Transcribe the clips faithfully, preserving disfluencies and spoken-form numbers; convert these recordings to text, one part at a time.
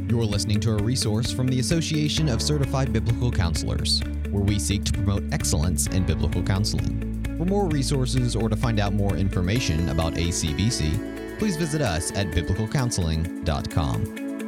You're listening to a resource from the Association of Certified Biblical Counselors, where we seek to promote excellence in biblical counseling. For more resources or to find out more information about A C B C, please visit us at biblical counseling dot com.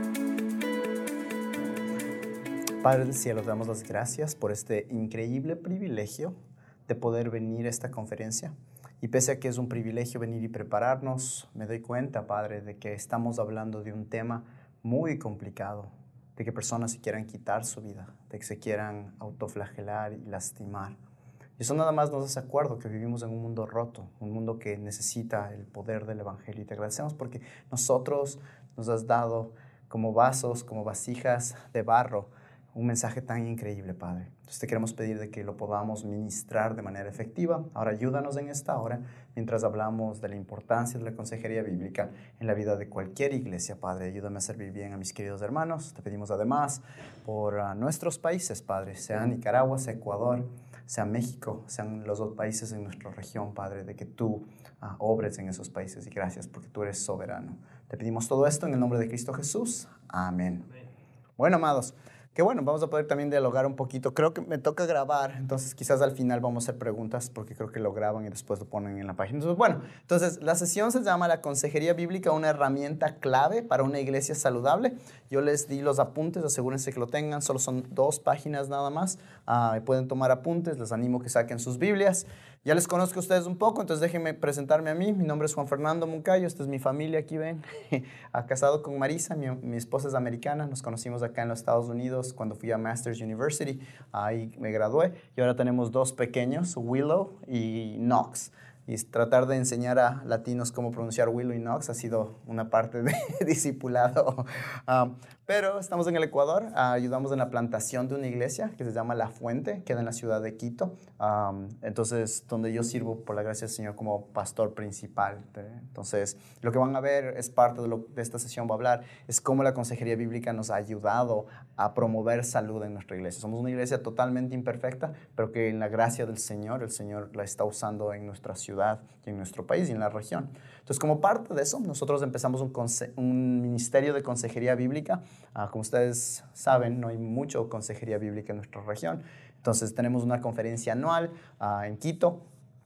Padre del cielo, te damos las gracias por este increíble privilegio de poder venir a esta conferencia. Y pese a que es un privilegio venir y prepararnos, me doy cuenta, Padre, de que estamos hablando de un tema muy complicado, de que personas se quieran quitar su vida, de que se quieran autoflagelar y lastimar. Y eso nada más nos hace acuerdo que vivimos en un mundo roto, un mundo que necesita el poder del Evangelio. Y te agradecemos porque nosotros nos has dado como vasos, como vasijas de barro, un mensaje tan increíble, Padre. Entonces te queremos pedir de que lo podamos ministrar de manera efectiva. Ahora ayúdanos en esta hora, mientras hablamos de la importancia de la consejería bíblica en la vida de cualquier iglesia, Padre. Ayúdame a servir bien a mis queridos hermanos. Te pedimos además por uh, nuestros países, Padre, sea Nicaragua, sea Ecuador, sea México, sean los dos países en nuestra región, Padre, de que tú uh, obres en esos países. Y gracias porque tú eres soberano. Te pedimos todo esto en el nombre de Cristo Jesús. Amén. Amén. Bueno, amados, que bueno, vamos a poder también dialogar un poquito. Creo que me toca grabar, entonces quizás al final vamos a hacer preguntas porque creo que lo graban y después lo ponen en la página. Entonces, bueno, entonces la sesión se llama La Consejería Bíblica, una herramienta clave para una iglesia saludable. Yo les di los apuntes, asegúrense que lo tengan, solo son dos páginas nada más. Uh, pueden tomar apuntes, les animo que saquen sus Biblias. Ya les conozco a ustedes un poco, entonces déjenme presentarme a mí. Mi nombre es Juan Fernando Moncayo, esta es mi familia, aquí ven. Casado con Marisa, mi, mi esposa es americana, nos conocimos acá en los Estados Unidos cuando fui a Masters University, ahí me gradué. Y ahora tenemos dos pequeños, Willow y Knox. Y tratar de enseñar a latinos cómo pronunciar Willow y Knox ha sido una parte de discipulado. Um, pero estamos en el Ecuador, uh, ayudamos en la plantación de una iglesia que se llama La Fuente, queda en la ciudad de Quito. Um, entonces, donde yo sirvo, por la gracia del Señor, como pastor principal. Entonces, lo que van a ver es parte de lo que esta sesión va a hablar, es cómo la consejería bíblica nos ha ayudado a promover salud en nuestra iglesia. Somos una iglesia totalmente imperfecta, pero que en la gracia del Señor, el Señor la está usando en nuestra ciudad y en nuestro país y en la región. Entonces, como parte de eso, nosotros empezamos un, un ministerio de consejería bíblica. Uh, como ustedes saben, no hay mucho consejería bíblica en nuestra región. Entonces, tenemos una conferencia anual uh, en Quito,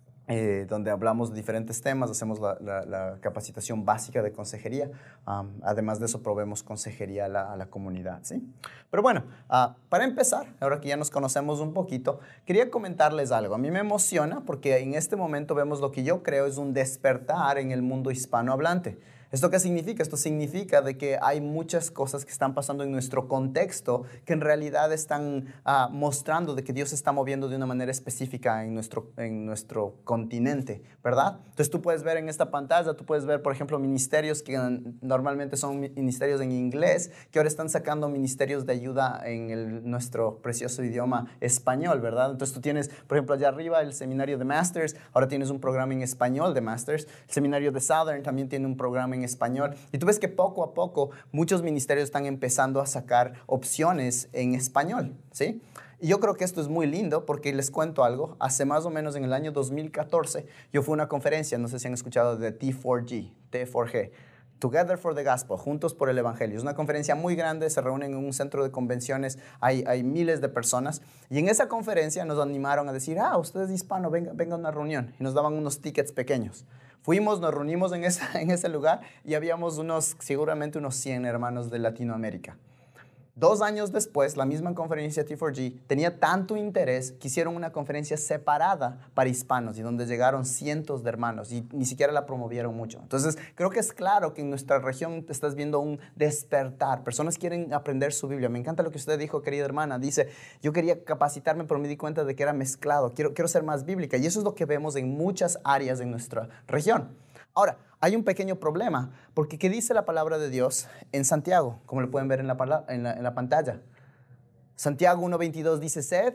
Eh, donde hablamos de diferentes temas, hacemos la, la, la capacitación básica de consejería. Um, además de eso, proveemos consejería a la, a la comunidad, ¿sí? Pero bueno, uh, para empezar, ahora que ya nos conocemos un poquito, quería comentarles algo. A mí me emociona porque en este momento vemos lo que yo creo es un despertar en el mundo hispanohablante. ¿Esto qué significa? Esto significa de que hay muchas cosas que están pasando en nuestro contexto que en realidad están uh, mostrando de que Dios se está moviendo de una manera específica en nuestro, en nuestro continente, ¿verdad? Entonces tú puedes ver en esta pantalla, tú puedes ver, por ejemplo, ministerios que normalmente son ministerios en inglés, que ahora están sacando ministerios de ayuda en el, nuestro precioso idioma español, ¿verdad? Entonces tú tienes, por ejemplo, allá arriba el seminario de Masters, ahora tienes un programa en español de Masters, el seminario de Southern también tiene un programa en español, y tú ves que poco a poco muchos ministerios están empezando a sacar opciones en español, ¿sí? Y yo creo que esto es muy lindo porque les cuento algo. Hace más o menos en el año dos mil catorce yo fui a una conferencia, no sé si han escuchado de T cuatro G, T cuatro G, Together for the Gospel, Juntos por el Evangelio. Es una conferencia muy grande, se reúnen en un centro de convenciones, hay, hay miles de personas. Y en esa conferencia nos animaron a decir, ah, usted es hispano, venga, venga a una reunión. Y nos daban unos tickets pequeños. Fuimos, nos reunimos en, esa, en ese lugar y habíamos unos, seguramente unos cien hermanos de Latinoamérica. Dos años después, la misma conferencia T cuatro G tenía tanto interés que hicieron una conferencia separada para hispanos y donde llegaron cientos de hermanos y ni siquiera la promovieron mucho. Entonces, creo que es claro que en nuestra región estás viendo un despertar. Personas quieren aprender su Biblia. Me encanta lo que usted dijo, querida hermana. Dice, yo quería capacitarme, pero me di cuenta de que era mezclado. Quiero, quiero ser más bíblica. Y eso es lo que vemos en muchas áreas de nuestra región. Ahora, hay un pequeño problema, porque ¿qué dice la palabra de Dios en Santiago? Como lo pueden ver en la, en la, en la pantalla. Santiago uno veintidós dice, sed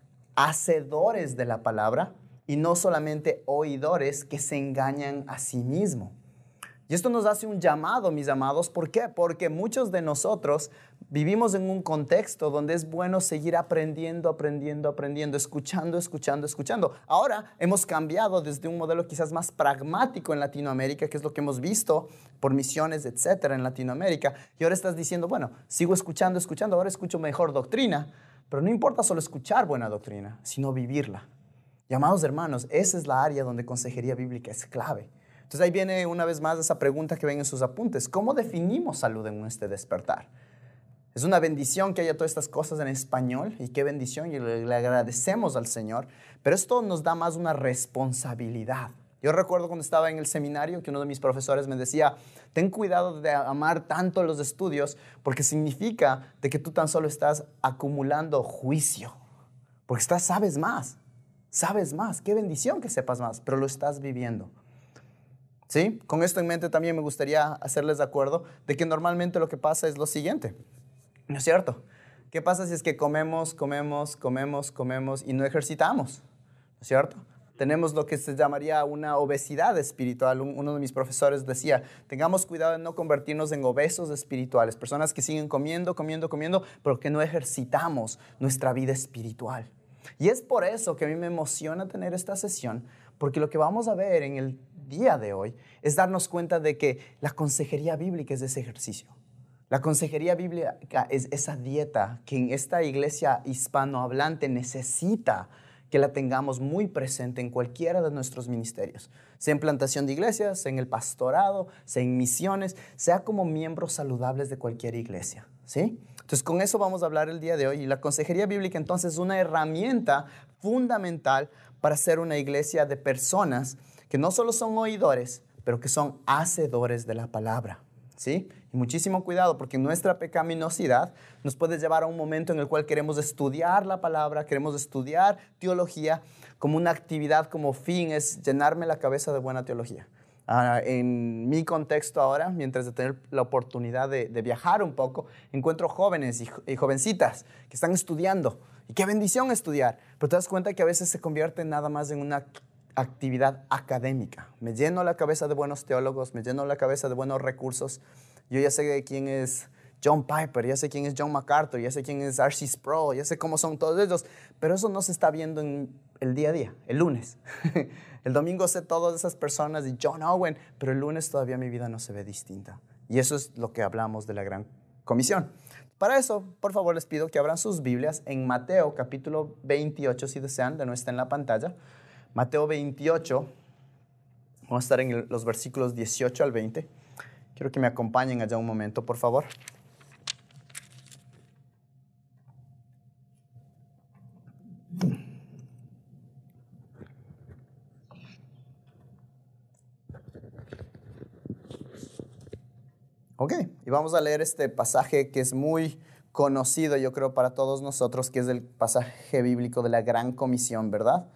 hacedores de la palabra y no solamente oidores que se engañan a sí mismos. Y esto nos hace un llamado, mis amados. ¿Por qué? Porque muchos de nosotros vivimos en un contexto donde es bueno seguir aprendiendo, aprendiendo, aprendiendo, escuchando, escuchando, escuchando. Ahora hemos cambiado desde un modelo quizás más pragmático en Latinoamérica, que es lo que hemos visto por misiones, etcétera, en Latinoamérica. Y ahora estás diciendo, bueno, sigo escuchando, escuchando, ahora escucho mejor doctrina. Pero no importa solo escuchar buena doctrina, sino vivirla. Y amados hermanos, esa es la área donde consejería bíblica es clave. Entonces ahí viene una vez más esa pregunta que ven en sus apuntes. ¿Cómo definimos salud en este despertar? Es una bendición que haya todas estas cosas en español y qué bendición y le, le agradecemos al Señor. Pero esto nos da más una responsabilidad. Yo recuerdo cuando estaba en el seminario que uno de mis profesores me decía, ten cuidado de amar tanto los estudios porque significa de que tú tan solo estás acumulando juicio. Porque estás, sabes más, sabes más. Qué bendición que sepas más, pero lo estás viviendo. ¿Sí? Con esto en mente también me gustaría hacerles de acuerdo de que normalmente lo que pasa es lo siguiente. ¿No es cierto? ¿Qué pasa si es que comemos, comemos, comemos, comemos y no ejercitamos? ¿No es cierto? Tenemos lo que se llamaría una obesidad espiritual. Uno de mis profesores decía, tengamos cuidado de no convertirnos en obesos espirituales, personas que siguen comiendo, comiendo, comiendo, pero que no ejercitamos nuestra vida espiritual. Y es por eso que a mí me emociona tener esta sesión, porque lo que vamos a ver en el día de hoy es darnos cuenta de que la consejería bíblica es ese ejercicio. La consejería bíblica es esa dieta que en esta iglesia hispanohablante necesita que la tengamos muy presente en cualquiera de nuestros ministerios, sea en plantación de iglesias, sea en el pastorado, sea en misiones, sea como miembros saludables de cualquier iglesia, ¿sí? Entonces, con eso vamos a hablar el día de hoy. Y la consejería bíblica, entonces, es una herramienta fundamental para ser una iglesia de personas que no solo son oidores, pero que son hacedores de la palabra, ¿sí? Y muchísimo cuidado, porque nuestra pecaminosidad nos puede llevar a un momento en el cual queremos estudiar la palabra, queremos estudiar teología como una actividad, como fin, es llenarme la cabeza de buena teología. Uh, en mi contexto ahora, mientras de tener la oportunidad de, de viajar un poco, encuentro jóvenes y, y jovencitas que están estudiando. Y qué bendición estudiar. Pero te das cuenta que a veces se convierte nada más en una actividad académica. Me lleno la cabeza de buenos teólogos, me lleno la cabeza de buenos recursos. Yo ya sé quién es John Piper, ya sé quién es John MacArthur, ya sé quién es R C Sproul, ya sé cómo son todos ellos, pero eso no se está viendo en el día a día, el lunes. El domingo sé todas esas personas y John Owen, pero el lunes todavía mi vida no se ve distinta. Y eso es lo que hablamos de la Gran Comisión. Para eso, por favor, les pido que abran sus Biblias en Mateo capítulo veintiocho, si desean, de no está en la pantalla. Mateo veintiocho, vamos a estar en el, los versículos dieciocho al veinte. Quiero que me acompañen allá un momento, por favor. Ok, y vamos a leer este pasaje que es muy conocido, yo creo, para todos nosotros, que es el pasaje bíblico de la Gran Comisión, ¿verdad?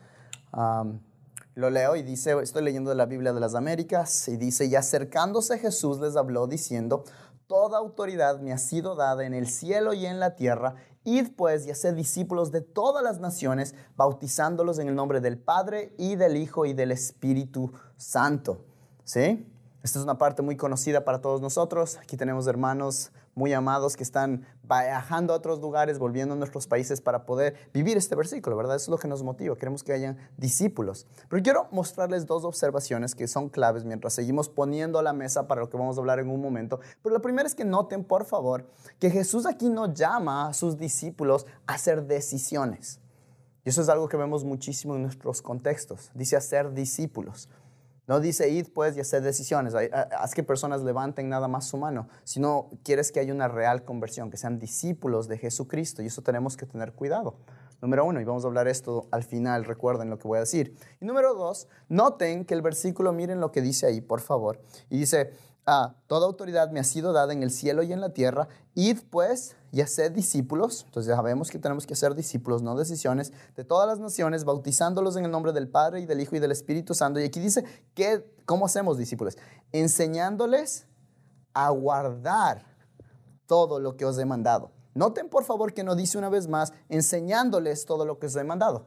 Um, Lo leo y dice, estoy leyendo de la Biblia de las Américas, y dice, y acercándose Jesús les habló diciendo, toda autoridad me ha sido dada en el cielo y en la tierra, id pues y haced discípulos de todas las naciones, bautizándolos en el nombre del Padre y del Hijo y del Espíritu Santo. ¿Sí? Esta es una parte muy conocida para todos nosotros. Aquí tenemos hermanos muy amados que están viajando a otros lugares, volviendo a nuestros países para poder vivir este versículo, ¿verdad? Eso es lo que nos motiva. Queremos que hayan discípulos. Pero quiero mostrarles dos observaciones que son claves mientras seguimos poniendo la mesa para lo que vamos a hablar en un momento. Pero la primera es que noten, por favor, que Jesús aquí no llama a sus discípulos a hacer decisiones. Y eso es algo que vemos muchísimo en nuestros contextos. Dice hacer discípulos. No dice, id pues y hacer decisiones, haz que personas levanten nada más su mano, sino quieres que haya una real conversión, que sean discípulos de Jesucristo, y eso tenemos que tener cuidado. Número uno, y vamos a hablar esto al final, recuerden lo que voy a decir. Y número dos, noten que el versículo, miren lo que dice ahí, por favor. Y dice, ah, toda autoridad me ha sido dada en el cielo y en la tierra, id pues y haced discípulos. Entonces ya sabemos que tenemos que hacer discípulos, no decisiones, de todas las naciones, bautizándolos en el nombre del Padre y del Hijo y del Espíritu Santo. Y aquí dice, que, ¿cómo hacemos discípulos? Enseñándoles a guardar todo lo que os he mandado. Noten por favor que no dice una vez más, enseñándoles todo lo que os he mandado.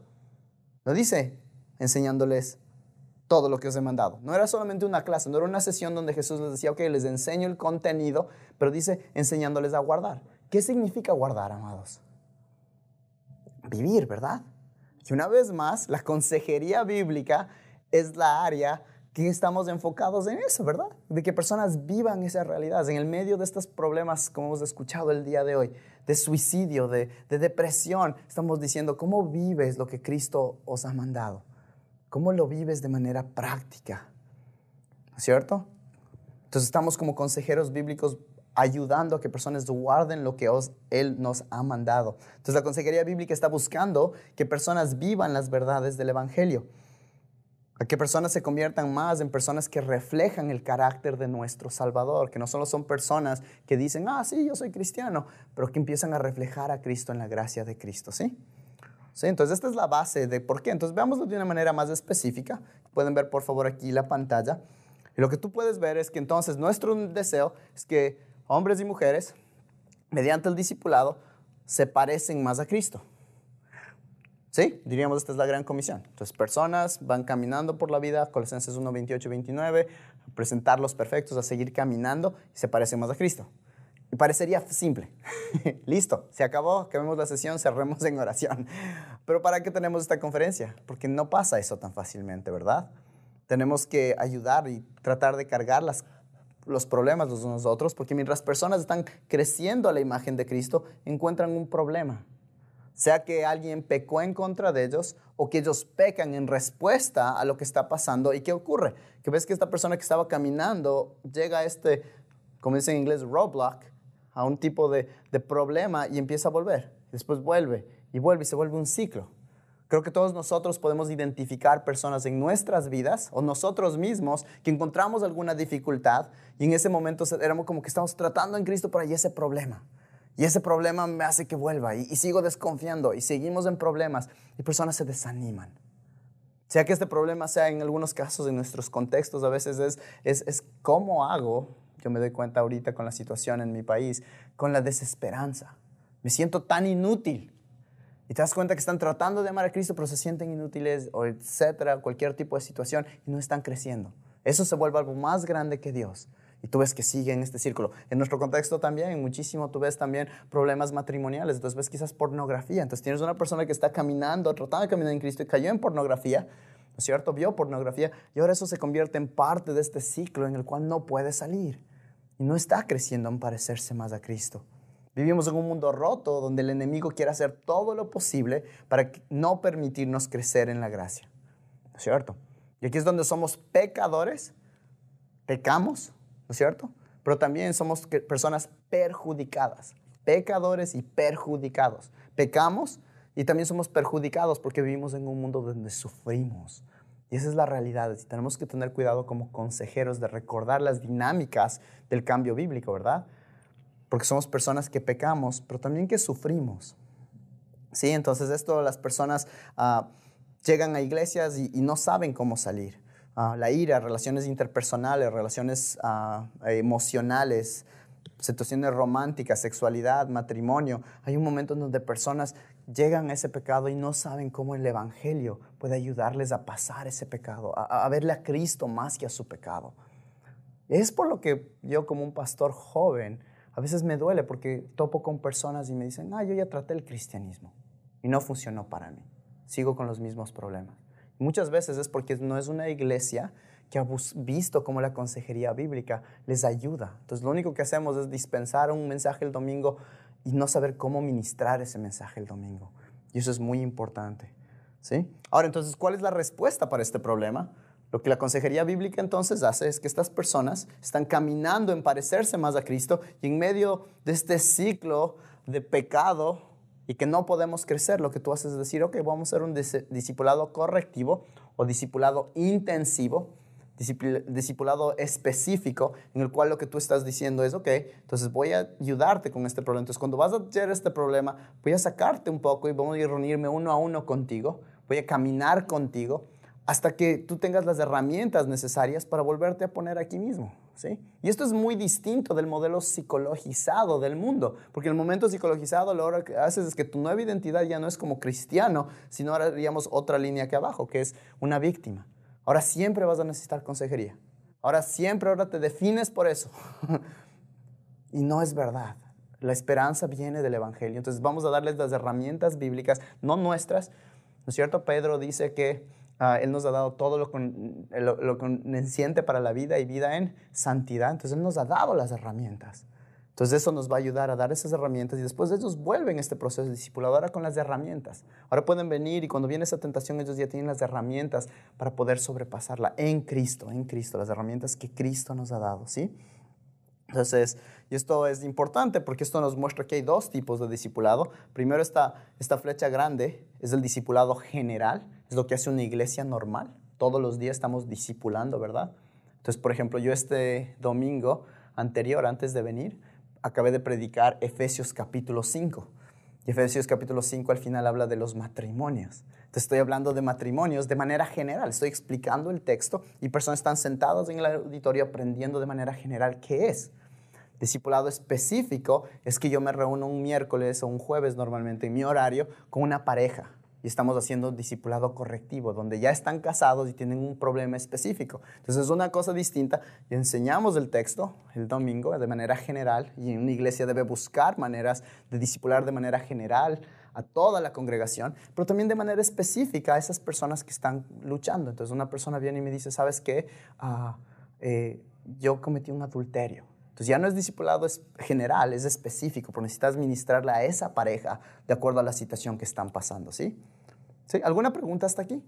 No dice, enseñándoles todo lo que os he mandado. No era solamente una clase, no era una sesión donde Jesús les decía, ok, les enseño el contenido, pero dice enseñándoles a guardar. ¿Qué significa guardar, amados? Vivir, ¿verdad? Y una vez más, la consejería bíblica es la área que estamos enfocados en eso, ¿verdad? De que personas vivan esas realidades en el medio de estos problemas, como hemos escuchado el día de hoy, de suicidio, de, de depresión. Estamos diciendo, ¿cómo vives lo que Cristo os ha mandado? ¿Cómo lo vives de manera práctica? ¿Cierto? Entonces estamos como consejeros bíblicos ayudando a que personas guarden lo que os, Él nos ha mandado. Entonces la consejería bíblica está buscando que personas vivan las verdades del Evangelio. A que personas se conviertan más en personas que reflejan el carácter de nuestro Salvador, que no solo son personas que dicen, ah, sí, yo soy cristiano, pero que empiezan a reflejar a Cristo en la gracia de Cristo, ¿sí? ¿Sí? Entonces esta es la base de por qué. Entonces veámoslo de una manera más específica. Pueden ver por favor aquí la pantalla. Y lo que tú puedes ver es que entonces nuestro deseo es que hombres y mujeres, mediante el discipulado, se parecen más a Cristo. ¿Sí? Diríamos, esta es la gran comisión. Entonces, personas van caminando por la vida, Colosenses uno, veintiocho y veintinueve, a presentarlos perfectos, a seguir caminando y se parecen más a Cristo. Y parecería simple. Listo, se acabó, acabemos la sesión, cerremos en oración. Pero ¿para qué tenemos esta conferencia? Porque no pasa eso tan fácilmente, ¿verdad? Tenemos que ayudar y tratar de cargar las, los problemas los unos a los otros, porque mientras personas están creciendo a la imagen de Cristo, encuentran un problema. Sea que alguien pecó en contra de ellos o que ellos pecan en respuesta a lo que está pasando. ¿Y qué ocurre? Que ves que esta persona que estaba caminando llega a este, como dicen en inglés, roadblock, a un tipo de, de problema y empieza a volver. Después vuelve y vuelve y se vuelve un ciclo. Creo que todos nosotros podemos identificar personas en nuestras vidas o nosotros mismos que encontramos alguna dificultad y en ese momento éramos como que estamos tratando en Cristo, pero hay ese problema. Y ese problema me hace que vuelva y, y sigo desconfiando y seguimos en problemas y personas se desaniman. Sea que este problema sea en algunos casos, en nuestros contextos, a veces es, es, es ¿cómo hago? Yo me doy cuenta ahorita con la situación en mi país, con la desesperanza. Me siento tan inútil. Y te das cuenta que están tratando de amar a Cristo, pero se sienten inútiles, o etcétera, cualquier tipo de situación y no están creciendo. Eso se vuelve algo más grande que Dios. Y tú ves que sigue en este círculo. En nuestro contexto también, muchísimo, tú ves también problemas matrimoniales. Entonces ves quizás pornografía. Entonces tienes una persona que está caminando, tratando de caminar en Cristo y cayó en pornografía, ¿no es cierto? Vio pornografía y ahora eso se convierte en parte de este ciclo en el cual no puede salir. Y no está creciendo en parecerse más a Cristo. Vivimos en un mundo roto donde el enemigo quiere hacer todo lo posible para no permitirnos crecer en la gracia, ¿no es cierto? Y aquí es donde somos pecadores, pecamos, ¿no es cierto? Pero también somos personas perjudicadas, pecadores y perjudicados. Pecamos y también somos perjudicados porque vivimos en un mundo donde sufrimos. Y esa es la realidad. Y tenemos que tener cuidado como consejeros de recordar las dinámicas del cambio bíblico, ¿verdad? Porque somos personas que pecamos, pero también que sufrimos. Sí, entonces esto las personas uh, llegan a iglesias y, y no saben cómo salir. Uh, la ira, relaciones interpersonales, relaciones uh, emocionales, situaciones románticas, sexualidad, matrimonio. Hay un momento en donde personas llegan a ese pecado y no saben cómo el evangelio puede ayudarles a pasar ese pecado, a, a verle a Cristo más que a su pecado. Es por lo que yo como un pastor joven a veces me duele porque topo con personas y me dicen, ah, yo ya traté el cristianismo y no funcionó para mí. Sigo con los mismos problemas. Muchas veces es porque no es una iglesia que ha visto cómo la consejería bíblica les ayuda. Entonces lo único que hacemos es dispensar un mensaje el domingo y no saber cómo ministrar ese mensaje el domingo. Y eso es muy importante, ¿sí? Ahora, entonces, ¿cuál es la respuesta para este problema? Lo que la consejería bíblica entonces hace es que estas personas están caminando en parecerse más a Cristo y en medio de este ciclo de pecado y que no podemos crecer, lo que tú haces es decir, ok, vamos a hacer un discipulado correctivo o discipulado intensivo, discipulado específico, en el cual lo que tú estás diciendo es, ok, entonces voy a ayudarte con este problema. Entonces cuando vas a tener este problema, voy a sacarte un poco y vamos a ir a reunirme uno a uno contigo, voy a caminar contigo, hasta que tú tengas las herramientas necesarias para volverte a poner aquí mismo, ¿sí? Y esto es muy distinto del modelo psicologizado del mundo, porque el momento psicologizado lo que haces es que tu nueva identidad ya no es como cristiano, sino ahora haríamos otra línea aquí abajo, que es una víctima. Ahora siempre vas a necesitar consejería. Ahora siempre ahora te defines por eso. Y no es verdad. La esperanza viene del Evangelio. Entonces vamos a darles las herramientas bíblicas, no nuestras. ¿No es cierto? Pedro dice que uh, Él nos ha dado todo lo, con, lo, lo convenciente para la vida y vida en santidad. Entonces Él nos ha dado las herramientas. Entonces eso nos va a ayudar a dar esas herramientas y después ellos vuelven este proceso de discipulado ahora con las herramientas. Ahora pueden venir y cuando viene esa tentación ellos ya tienen las herramientas para poder sobrepasarla en Cristo, en Cristo, las herramientas que Cristo nos ha dado, ¿sí? Entonces, y esto es importante porque esto nos muestra que hay dos tipos de discipulado. Primero esta, esta flecha grande es el discipulado general, es lo que hace una iglesia normal. Todos los días estamos discipulando, ¿verdad? Entonces, por ejemplo, yo este domingo anterior, antes de venir, acabé de predicar Efesios capítulo cinco. Y Efesios capítulo cinco al final habla de los matrimonios. Entonces estoy hablando de matrimonios de manera general. Estoy explicando el texto y personas están sentadas en el auditorio aprendiendo de manera general qué es. Discipulado específico es que yo me reúno un miércoles o un jueves normalmente en mi horario con una pareja. Y estamos haciendo discipulado correctivo, donde ya están casados y tienen un problema específico. Entonces es una cosa distinta. Y enseñamos el texto el domingo de manera general. Y una iglesia debe buscar maneras de discipular de manera general a toda la congregación, pero también de manera específica a esas personas que están luchando. Entonces una persona viene y me dice, ¿sabes qué? Uh, eh, yo cometí un adulterio. Entonces ya no es discipulado es general, es específico, pero necesitas ministrarle a esa pareja de acuerdo a la situación que están pasando, ¿sí? ¿Sí? ¿Alguna pregunta hasta aquí?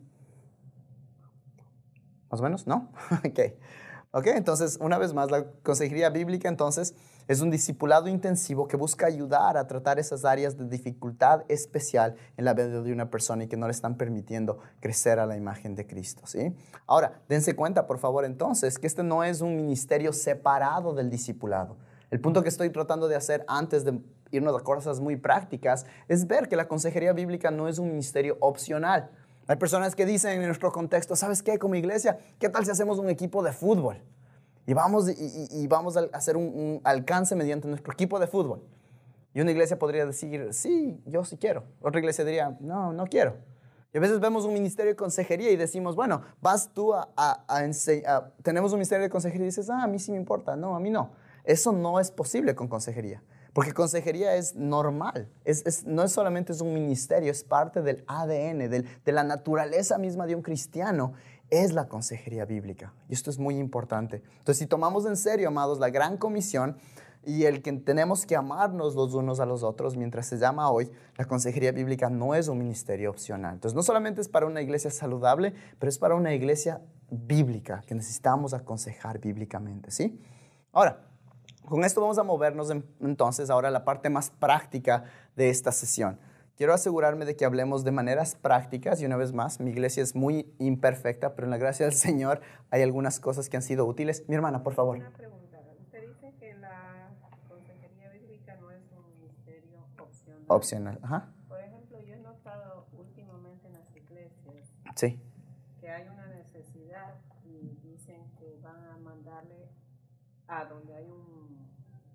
¿Más o menos? ¿No? Ok. Ok, entonces, una vez más, la consejería bíblica, entonces, es un discipulado intensivo que busca ayudar a tratar esas áreas de dificultad especial en la vida de una persona y que no le están permitiendo crecer a la imagen de Cristo, ¿sí? Ahora, dense cuenta, por favor, entonces, que este no es un ministerio separado del discipulado. El punto que estoy tratando de hacer antes de irnos a cosas muy prácticas es ver que la consejería bíblica no es un ministerio opcional. Hay personas que dicen en nuestro contexto, ¿sabes qué? Como iglesia, ¿qué tal si hacemos un equipo de fútbol? Y vamos, y, y, y vamos a hacer un, un alcance mediante nuestro equipo de fútbol. Y una iglesia podría decir, sí, yo sí quiero. Otra iglesia diría, no, no quiero. Y a veces vemos un ministerio de consejería y decimos, bueno, vas tú a, a, a enseñar, tenemos un ministerio de consejería y dices, ah, a mí sí me importa. No, a mí no. Eso no es posible con consejería. Porque consejería es normal, es, es, no es solamente es un ministerio, es parte del A D N, del, de la naturaleza misma de un cristiano, es la consejería bíblica. Y esto es muy importante. Entonces, si tomamos en serio, amados, la gran comisión y el que tenemos que amarnos los unos a los otros, mientras se llama hoy, la consejería bíblica no es un ministerio opcional. Entonces, no solamente es para una iglesia saludable, pero es para una iglesia bíblica, que necesitamos aconsejar bíblicamente, ¿sí? Ahora, con esto vamos a movernos en, entonces ahora a la parte más práctica de esta sesión. Quiero asegurarme de que hablemos de maneras prácticas y una vez más, mi iglesia es muy imperfecta, pero en la gracia del Señor hay algunas cosas que han sido útiles. Mi hermana, por favor. Una pregunta. Usted dice que la consejería bíblica no es un ministerio opcional. Opcional, ajá. Por ejemplo, yo he notado últimamente en las iglesias sí. que hay una necesidad y dicen que van a mandarle a donde hay un,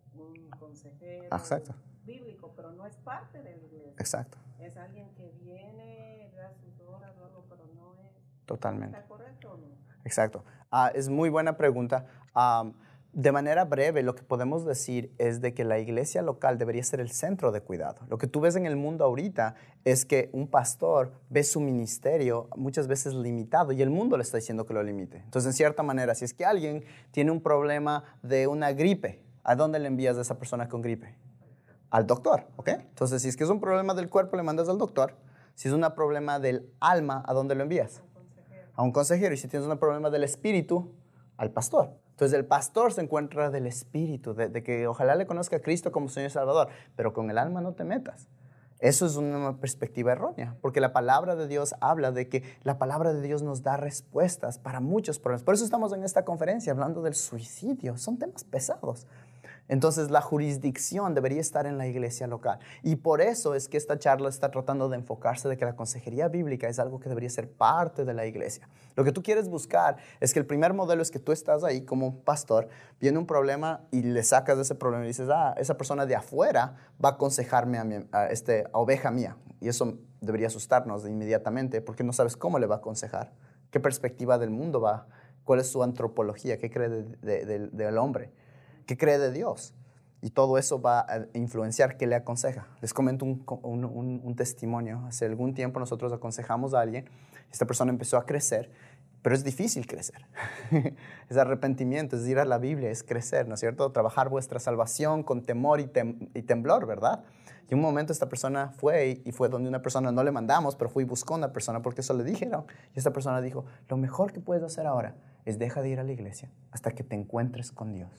un consejero Exacto. bíblico, pero no es parte de la iglesia. Exacto. Es alguien que viene, da sus horas o algo, pero no es. Totalmente. ¿Está correcto o no? Exacto. Uh, es muy buena pregunta. Um, de manera breve, lo que podemos decir es de que la iglesia local debería ser el centro de cuidado. Lo que tú ves en el mundo ahorita es que un pastor ve su ministerio muchas veces limitado y el mundo le está diciendo que lo limite. Entonces, en cierta manera, si es que alguien tiene un problema de una gripe, ¿a dónde le envías a esa persona con gripe? Al doctor, ¿ok? Entonces, si es que es un problema del cuerpo, le mandas al doctor. Si es un problema del alma, ¿a dónde lo envías? A un consejero. Y si tienes un problema del espíritu, al pastor. Entonces el pastor se encuentra del espíritu, de, de que ojalá le conozca a Cristo como Señor y Salvador, pero con el alma no te metas. Eso es una perspectiva errónea, porque la palabra de Dios habla de que la palabra de Dios nos da respuestas para muchos problemas. Por eso estamos en esta conferencia hablando del suicidio. Son temas pesados. Entonces la jurisdicción debería estar en la iglesia local. Y por eso es que esta charla está tratando de enfocarse de que la consejería bíblica es algo que debería ser parte de la iglesia. Lo que tú quieres buscar es que el primer modelo es que tú estás ahí como pastor, viene un problema y le sacas de ese problema y dices, ah, esa persona de afuera va a aconsejarme a, mi, a, este, a oveja mía. Y eso debería asustarnos inmediatamente porque no sabes cómo le va a aconsejar, qué perspectiva del mundo va, cuál es su antropología, qué cree de, de, de, del hombre. ¿Qué cree de Dios? Y todo eso va a influenciar qué le aconseja. Les comento un, un, un, un testimonio. Hace algún tiempo nosotros aconsejamos a alguien. Esta persona empezó a crecer, pero es difícil crecer. Es arrepentimiento, es ir a la Biblia, es crecer, ¿no es cierto? Trabajar vuestra salvación con temor y, tem y temblor, ¿verdad? Y un momento esta persona fue y fue donde una persona, no le mandamos, pero fui y buscó a una persona porque eso le dijeron. Y esta persona dijo, lo mejor que puedes hacer ahora es deja de ir a la iglesia hasta que te encuentres con Dios.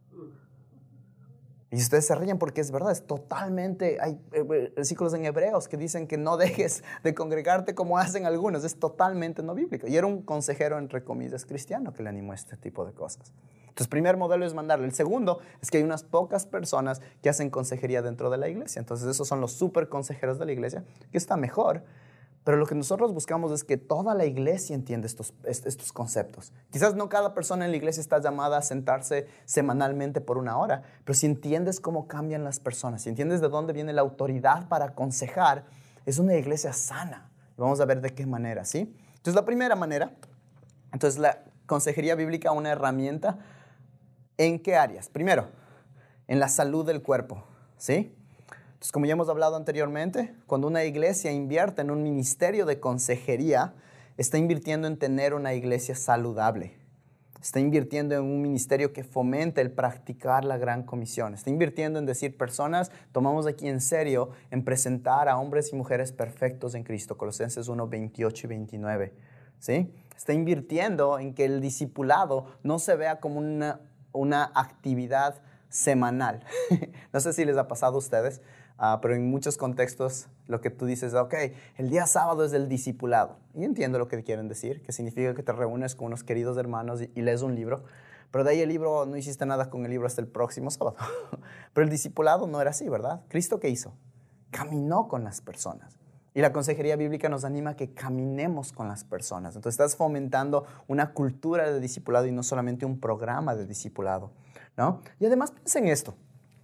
Y ustedes se ríen porque es verdad, es totalmente, hay versículos en Hebreos que dicen que no dejes de congregarte como hacen algunos, es totalmente no bíblico. Y era un consejero, entre comillas, cristiano que le animó a este tipo de cosas. Entonces, primer modelo es mandarle. El segundo es que hay unas pocas personas que hacen consejería dentro de la iglesia. Entonces, esos son los super consejeros de la iglesia, que está mejor. Pero lo que nosotros buscamos es que toda la iglesia entienda estos, estos conceptos. Quizás no cada persona en la iglesia está llamada a sentarse semanalmente por una hora, pero si entiendes cómo cambian las personas, si entiendes de dónde viene la autoridad para aconsejar, es una iglesia sana. Vamos a ver de qué manera, ¿sí? Entonces, la primera manera, entonces la consejería bíblica, una herramienta, ¿en qué áreas? Primero, en la salud del cuerpo, ¿sí? Entonces, como ya hemos hablado anteriormente, cuando una iglesia invierte en un ministerio de consejería, está invirtiendo en tener una iglesia saludable. Está invirtiendo en un ministerio que fomente el practicar la gran comisión. Está invirtiendo en decir, personas, tomamos aquí en serio en presentar a hombres y mujeres perfectos en Cristo. Colosenses uno, veintiocho y veintinueve. ¿Sí? Está invirtiendo en que el discipulado no se vea como una, una actividad semanal. No sé si les ha pasado a ustedes, uh, pero en muchos contextos lo que tú dices, ok, el día sábado es el discipulado. Y entiendo lo que quieren decir, que significa que te reúnes con unos queridos hermanos y, y lees un libro, pero de ahí el libro, no hiciste nada con el libro hasta el próximo sábado. Pero el discipulado no era así, ¿verdad? ¿Cristo qué hizo? Caminó con las personas. Y la consejería bíblica nos anima a que caminemos con las personas. Entonces estás fomentando una cultura de discipulado y no solamente un programa de discipulado, ¿no? Y además piensa en esto.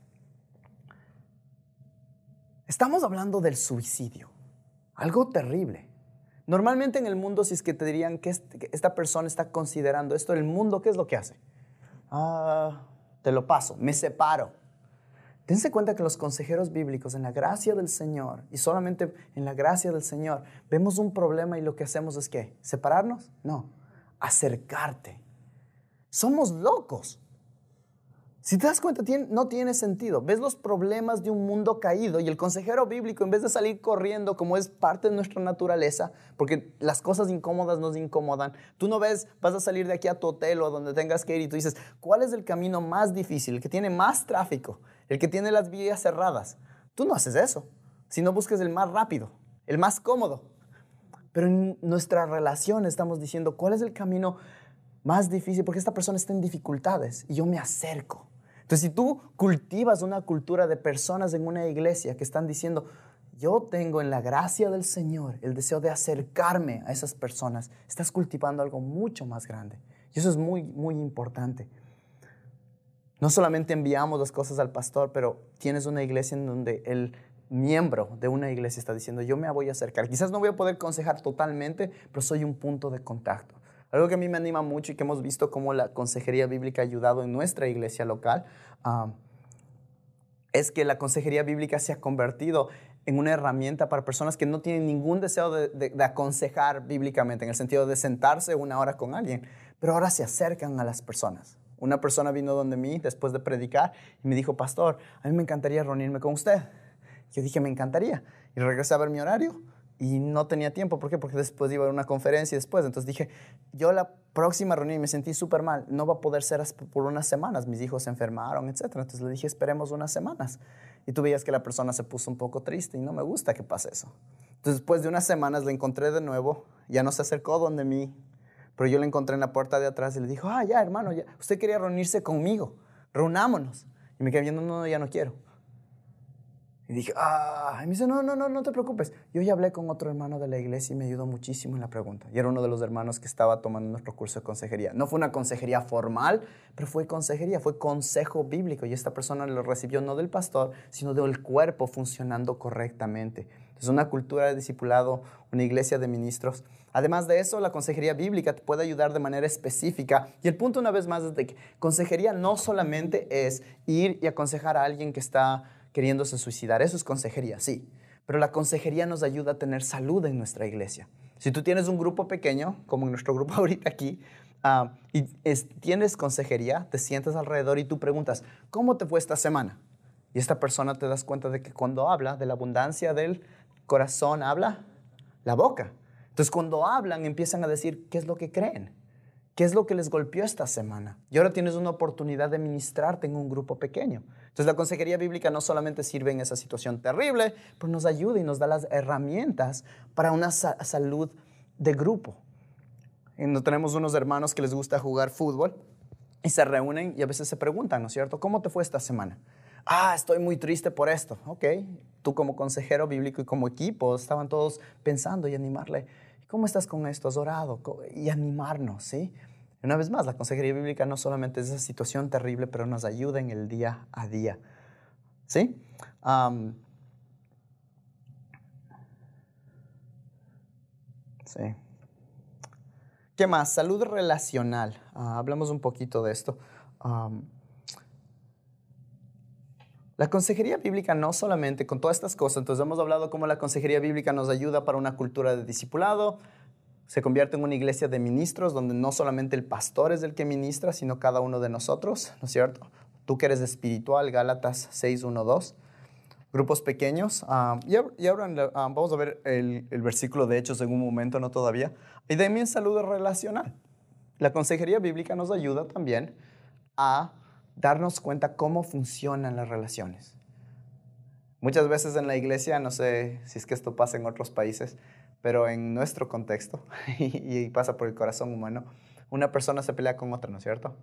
Estamos hablando del suicidio, algo terrible. Normalmente en el mundo, si es que te dirían que, este, que esta persona está considerando esto, el mundo, ¿qué es lo que hace? Ah, te lo paso, me separo. Dense cuenta que los consejeros bíblicos, en la gracia del Señor, y solamente en la gracia del Señor, vemos un problema y lo que hacemos es ¿qué? ¿Separarnos? No, acercarte. Somos locos. Si te das cuenta, tiene, no tiene sentido. Ves los problemas de un mundo caído y el consejero bíblico, en vez de salir corriendo como es parte de nuestra naturaleza, porque las cosas incómodas nos incomodan, tú no ves, vas a salir de aquí a tu hotel o donde tengas que ir y tú dices, ¿cuál es el camino más difícil? El que tiene más tráfico, el que tiene las vías cerradas. Tú no haces eso, sino buscas el más rápido, el más cómodo. Pero en nuestra relación estamos diciendo, ¿cuál es el camino más difícil? Porque esta persona está en dificultades y yo me acerco. Entonces, si tú cultivas una cultura de personas en una iglesia que están diciendo, yo tengo en la gracia del Señor el deseo de acercarme a esas personas, estás cultivando algo mucho más grande. Y eso es muy, muy importante. No solamente enviamos las cosas al pastor, pero tienes una iglesia en donde el miembro de una iglesia está diciendo, yo me voy a acercar. Quizás no voy a poder aconsejar totalmente, pero soy un punto de contacto. Algo que a mí me anima mucho y que hemos visto cómo la consejería bíblica ha ayudado en nuestra iglesia local um, es que la consejería bíblica se ha convertido en una herramienta para personas que no tienen ningún deseo de, de, de aconsejar bíblicamente, en el sentido de sentarse una hora con alguien, pero ahora se acercan a las personas. Una persona vino donde mí después de predicar y me dijo, pastor, a mí me encantaría reunirme con usted. Yo dije, me encantaría. Y regresé a ver mi horario. Y no tenía tiempo. ¿Por qué? Porque después iba a una conferencia y después. Entonces dije, yo la próxima reunión me sentí súper mal. No va a poder ser por unas semanas. Mis hijos se enfermaron, etcétera. Entonces le dije, esperemos unas semanas. Y tú veías que la persona se puso un poco triste y no me gusta que pase eso. Entonces después de unas semanas la encontré de nuevo. Ya no se acercó donde mí, pero yo la encontré en la puerta de atrás y le dijo, ah, ya hermano, ya. Usted quería reunirse conmigo. Reunámonos. Y me quedé viendo, no, no, ya no quiero. Y dije, ah, y me dice, no, no, no, no te preocupes. Yo ya hablé con otro hermano de la iglesia y me ayudó muchísimo en la pregunta. Y era uno de los hermanos que estaba tomando nuestro curso de consejería. No fue una consejería formal, pero fue consejería, fue consejo bíblico. Y esta persona lo recibió no del pastor, sino del cuerpo funcionando correctamente. Entonces, una cultura de discipulado, una iglesia de ministros. Además de eso, la consejería bíblica te puede ayudar de manera específica. Y el punto, una vez más, es de que consejería no solamente es ir y aconsejar a alguien que está queriéndose suicidar. Eso es consejería, sí. Pero la consejería nos ayuda a tener salud en nuestra iglesia. Si tú tienes un grupo pequeño, como en nuestro grupo ahorita aquí, uh, y es, tienes consejería, te sientas alrededor y tú preguntas, ¿cómo te fue esta semana? Y esta persona te das cuenta de que cuando habla de la abundancia del corazón, habla la boca. Entonces, cuando hablan, empiezan a decir qué es lo que creen, qué es lo que les golpeó esta semana. Y ahora tienes una oportunidad de ministrarte en un grupo pequeño. Entonces, la consejería bíblica no solamente sirve en esa situación terrible, pero nos ayuda y nos da las herramientas para una sa- salud de grupo. Y no tenemos unos hermanos que les gusta jugar fútbol y se reúnen y a veces se preguntan, ¿no es cierto? ¿Cómo te fue esta semana? Ah, estoy muy triste por esto. Ok, tú como consejero bíblico y como equipo estaban todos pensando y animarle. ¿Cómo estás con esto? ¿Has orado? Y animarnos, ¿sí? Una vez más, la consejería bíblica no solamente es esa situación terrible, pero nos ayuda en el día a día, ¿sí? Um, sí. ¿Qué más? Salud relacional. Uh, hablamos un poquito de esto. Um, La consejería bíblica no solamente con todas estas cosas, entonces hemos hablado cómo la consejería bíblica nos ayuda para una cultura de discipulado, se convierte en una iglesia de ministros donde no solamente el pastor es el que ministra, sino cada uno de nosotros, ¿no es cierto? Tú que eres espiritual, Gálatas seis, uno, dos. Grupos pequeños. Um, y, y ahora um, vamos a ver el, el versículo de Hechos en un momento, no todavía. Y también salud relacional. La consejería bíblica nos ayuda también a darnos cuenta cómo funcionan las relaciones. Muchas veces en la iglesia, no sé si es que esto pasa en otros países, pero en nuestro contexto, y pasa por el corazón humano, una persona se pelea con otra, ¿no es cierto?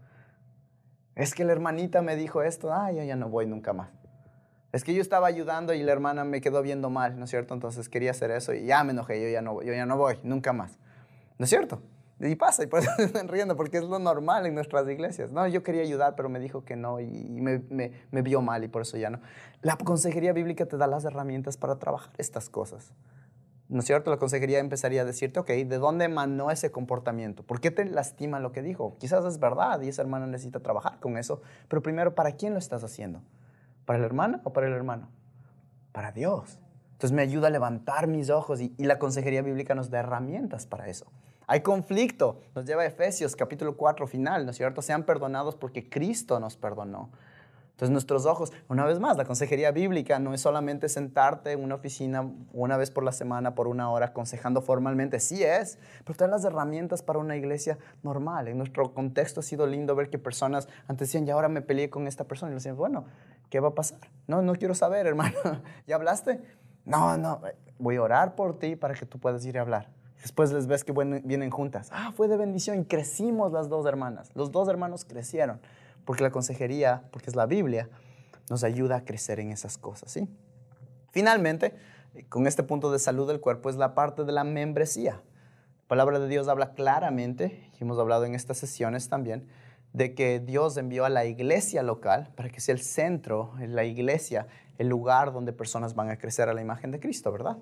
Es que la hermanita me dijo esto, ah, yo ya no voy nunca más. Es que yo estaba ayudando y la hermana me quedó viendo mal, ¿no es cierto? Entonces quería hacer eso y ya me enojé, yo ya no, yo ya no voy, nunca más. ¿No es cierto? Y pasa, y por eso se están riendo, porque es lo normal en nuestras iglesias. No, yo quería ayudar, pero me dijo que no y me, me, me vio mal y por eso ya no. La consejería bíblica te da las herramientas para trabajar estas cosas. ¿No es cierto? La consejería empezaría a decirte, ok, ¿de dónde emanó ese comportamiento? ¿Por qué te lastima lo que dijo? Quizás es verdad y esa hermana necesita trabajar con eso, pero primero, ¿para quién lo estás haciendo? ¿Para la hermana o para el hermano? Para Dios. Entonces me ayuda a levantar mis ojos y, y la consejería bíblica nos da herramientas para eso. Hay conflicto, nos lleva a Efesios capítulo cuatro final, ¿no es cierto? Sean perdonados porque Cristo nos perdonó. Entonces nuestros ojos, una vez más, la consejería bíblica no es solamente sentarte en una oficina una vez por la semana por una hora aconsejando formalmente, sí es, pero te dan las herramientas para una iglesia normal. En nuestro contexto ha sido lindo ver que personas antes decían, y ahora me peleé con esta persona, y le decían, bueno, ¿qué va a pasar? No, no quiero saber, hermano, ¿ya hablaste? No, no, voy a orar por ti para que tú puedas ir a hablar. Después les ves que vienen juntas. Ah, fue de bendición y crecimos las dos hermanas. Los dos hermanos crecieron. Porque la consejería, porque es la Biblia, nos ayuda a crecer en esas cosas, ¿sí? Finalmente, con este punto de salud del cuerpo es la parte de la membresía. La palabra de Dios habla claramente, y hemos hablado en estas sesiones también, de que Dios envió a la iglesia local para que sea el centro, la iglesia, el lugar donde personas van a crecer a la imagen de Cristo, ¿verdad?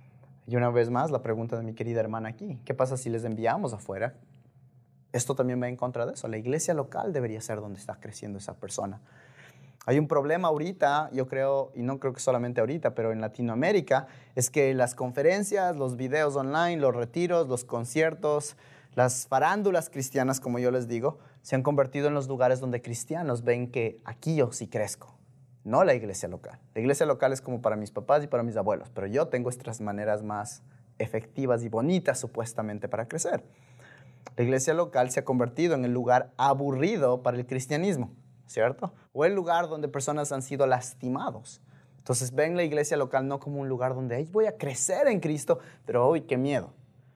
Y una vez más, la pregunta de mi querida hermana aquí, ¿qué pasa si les enviamos afuera? Esto también va en contra de eso. La iglesia local debería ser donde está creciendo esa persona. Hay un problema ahorita, yo creo, y no creo que solamente ahorita, pero en Latinoamérica, es que las conferencias, los videos online, los retiros, los conciertos, las farándulas cristianas, como yo les digo, se han convertido en los lugares donde cristianos ven que aquí yo sí crezco. No la iglesia local. La iglesia local es como para mis papás y para mis abuelos, pero yo tengo estas maneras más efectivas y bonitas supuestamente para crecer. La iglesia local se ha convertido en el lugar aburrido para el cristianismo, ¿cierto? O el lugar donde personas han sido lastimados. Entonces ven la iglesia local no como un lugar donde hey, voy a crecer en Cristo, pero hoy qué miedo.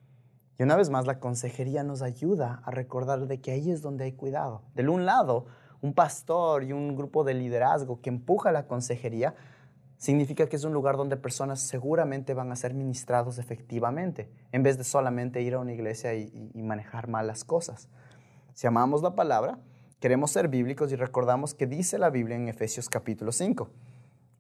Y una vez más la consejería nos ayuda a recordar de que ahí es donde hay cuidado. Del un lado, un pastor y un grupo de liderazgo que empuja la consejería significa que es un lugar donde personas seguramente van a ser ministrados efectivamente, en vez de solamente ir a una iglesia y, y manejar mal las cosas. Si amamos la palabra, queremos ser bíblicos y recordamos que dice la Biblia en Efesios capítulo cinco.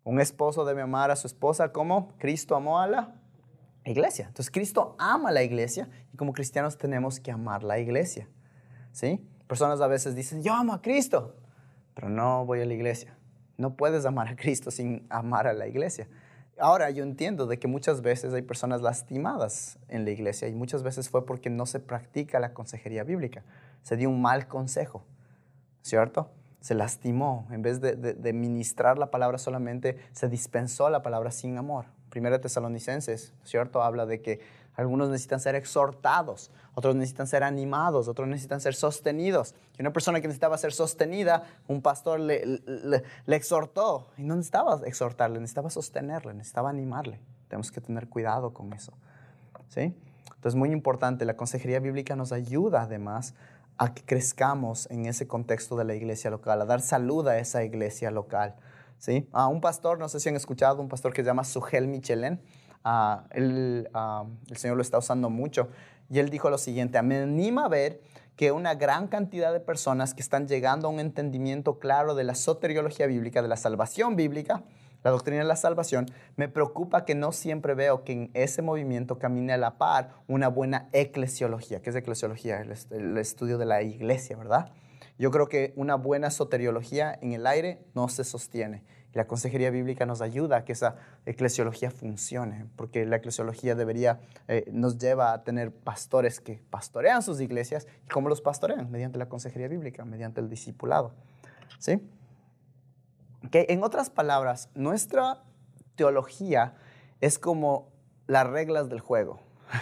Un esposo debe amar a su esposa como Cristo amó a la iglesia. Entonces Cristo ama a la iglesia y como cristianos tenemos que amar la iglesia. ¿Sí? Personas a veces dicen, yo amo a Cristo, pero no voy a la iglesia. No puedes amar a Cristo sin amar a la iglesia. Ahora, yo entiendo de que muchas veces hay personas lastimadas en la iglesia y muchas veces fue porque no se practica la consejería bíblica. Se dio un mal consejo, ¿cierto? Se lastimó. En vez de, de, de ministrar la palabra solamente, se dispensó la palabra sin amor. Primera Tesalonicenses, ¿cierto? Habla de que algunos necesitan ser exhortados, otros necesitan ser animados, otros necesitan ser sostenidos. Y una persona que necesitaba ser sostenida, un pastor le, le, le exhortó. Y no necesitaba exhortarle, necesitaba sostenerle, necesitaba animarle. Tenemos que tener cuidado con eso, ¿sí? Entonces, muy importante, la consejería bíblica nos ayuda además a que crezcamos en ese contexto de la iglesia local, a dar salud a esa iglesia local, ¿sí? A un pastor, no sé si han escuchado, un pastor que se llama Sugel Michelén. Uh, él, uh, el Señor lo está usando mucho y él dijo lo siguiente: me anima a ver que una gran cantidad de personas que están llegando a un entendimiento claro de la soteriología bíblica, de la salvación bíblica, la doctrina de la salvación, me preocupa que no siempre veo que en ese movimiento camine a la par una buena eclesiología. ¿Qué es eclesiología? El, el estudio de la iglesia, ¿verdad? Yo creo que una buena soteriología en el aire no se sostiene. Y la consejería bíblica nos ayuda a que esa eclesiología funcione, porque la eclesiología debería, eh, nos lleva a tener pastores que pastorean sus iglesias. ¿Y cómo los pastorean? Mediante la consejería bíblica, mediante el discipulado, ¿sí? Okay. En otras palabras, nuestra teología es como las reglas del juego.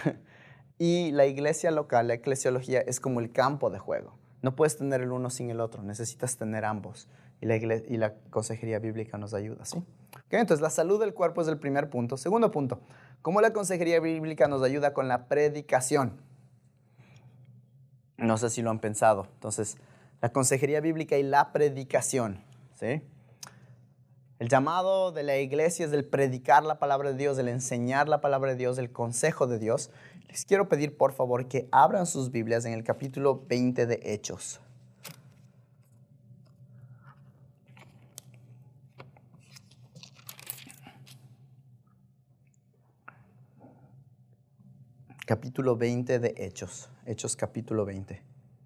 Y la iglesia local, la eclesiología, es como el campo de juego. No puedes tener el uno sin el otro, necesitas tener ambos. Y la, iglesia, y la consejería bíblica nos ayuda, ¿sí? Okay, entonces, la salud del cuerpo es el primer punto. Segundo punto, ¿cómo la consejería bíblica nos ayuda con la predicación? No sé si lo han pensado. Entonces, la consejería bíblica y la predicación, ¿sí? El llamado de la iglesia es el predicar la palabra de Dios, el enseñar la palabra de Dios, el consejo de Dios. Les quiero pedir, por favor, que abran sus Biblias en el capítulo veinte de Hechos. Capítulo veinte de Hechos. Hechos capítulo veinte.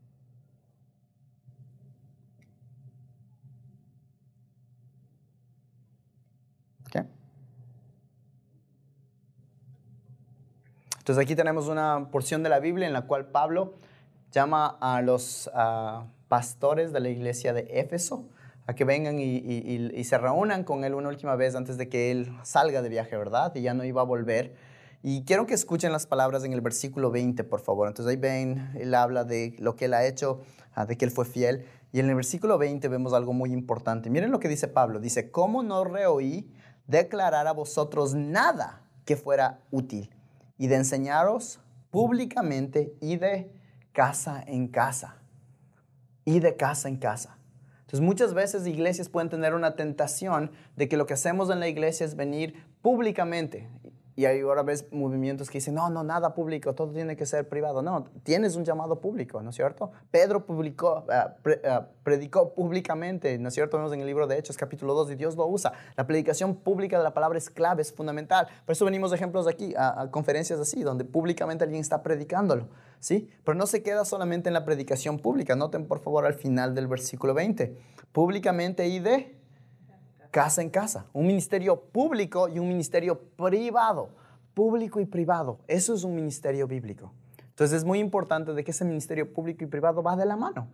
¿Okay? Entonces aquí tenemos una porción de la Biblia en la cual Pablo llama a los uh, pastores de la iglesia de Éfeso a que vengan y, y, y, y se reúnan con él una última vez antes de que él salga de viaje, ¿verdad? Y ya no iba a volver. Y quiero que escuchen las palabras en el versículo veinte, por favor. Entonces ahí ven, él habla de lo que él ha hecho, de que él fue fiel. Y en el versículo veinte vemos algo muy importante. Miren lo que dice Pablo. Dice, ¿cómo no reoí declarar a vosotros nada que fuera útil? Y de enseñaros públicamente y de casa en casa. Y de casa en casa. Entonces muchas veces iglesias pueden tener una tentación de que lo que hacemos en la iglesia es venir públicamente. Y hay ahora ves movimientos que dicen, no, no, nada público, todo tiene que ser privado. No, tienes un llamado público, ¿no es cierto? Pedro publicó, uh, pre, uh, predicó públicamente, ¿no es cierto? Vemos en el libro de Hechos, capítulo dos, y Dios lo usa. La predicación pública de la palabra es clave, es fundamental. Por eso venimos de ejemplos aquí, a, a conferencias así, donde públicamente alguien está predicándolo, ¿sí? Pero no se queda solamente en la predicación pública. Noten, por favor, al final del versículo veinte. Públicamente y de casa en casa. Un ministerio público y un ministerio privado. Público y privado. Eso es un ministerio bíblico. Entonces es muy importante de que ese ministerio público y privado va de la mano.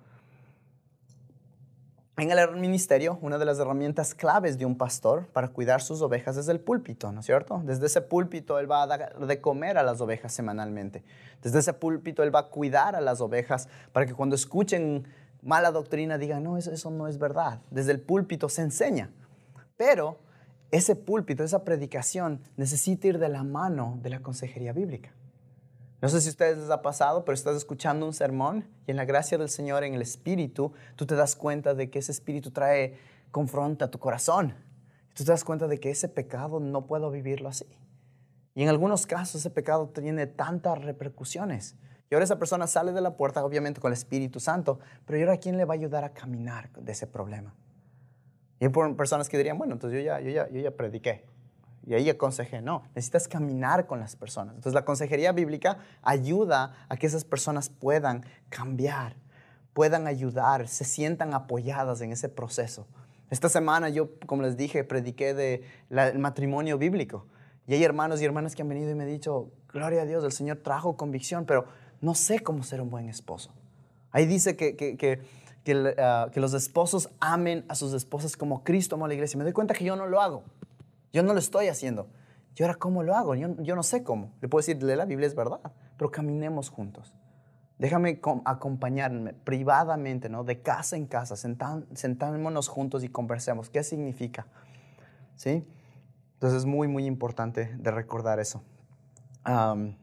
En el ministerio, una de las herramientas claves de un pastor para cuidar sus ovejas es el púlpito, ¿no es cierto? Desde ese púlpito él va a dar de comer a las ovejas semanalmente. Desde ese púlpito él va a cuidar a las ovejas para que cuando escuchen mala doctrina digan, no, eso, eso no es verdad. Desde el púlpito se enseña. Pero ese púlpito, esa predicación, necesita ir de la mano de la consejería bíblica. No sé si a ustedes les ha pasado, pero estás escuchando un sermón y en la gracia del Señor, en el Espíritu, tú te das cuenta de que ese Espíritu trae, confronta tu corazón. Tú te das cuenta de que ese pecado no puedo vivirlo así. Y en algunos casos ese pecado tiene tantas repercusiones. Y ahora esa persona sale de la puerta, obviamente con el Espíritu Santo, pero ¿y ahora quién le va a ayudar a caminar de ese problema? Y hay personas que dirían, bueno, entonces yo ya, yo ya, yo ya prediqué. Y ahí aconsejé. No, necesitas caminar con las personas. Entonces la consejería bíblica ayuda a que esas personas puedan cambiar, puedan ayudar, se sientan apoyadas en ese proceso. Esta semana yo, como les dije, prediqué de la, el matrimonio bíblico. Y hay hermanos y hermanas que han venido y me han dicho, gloria a Dios, el Señor trajo convicción, pero no sé cómo ser un buen esposo. Ahí dice que, que, que, que, uh, que los esposos amen a sus esposas como Cristo amó a la iglesia. Me doy cuenta que yo no lo hago. Yo no lo estoy haciendo. ¿Y ahora cómo lo hago? Yo, yo no sé cómo. Le puedo decir, lee la Biblia, es verdad, pero caminemos juntos. Déjame acompañarme privadamente, ¿no? De casa en casa, sentan, sentémonos juntos y conversemos. ¿Qué significa? ¿Sí? Entonces es muy, muy importante de recordar eso. Um,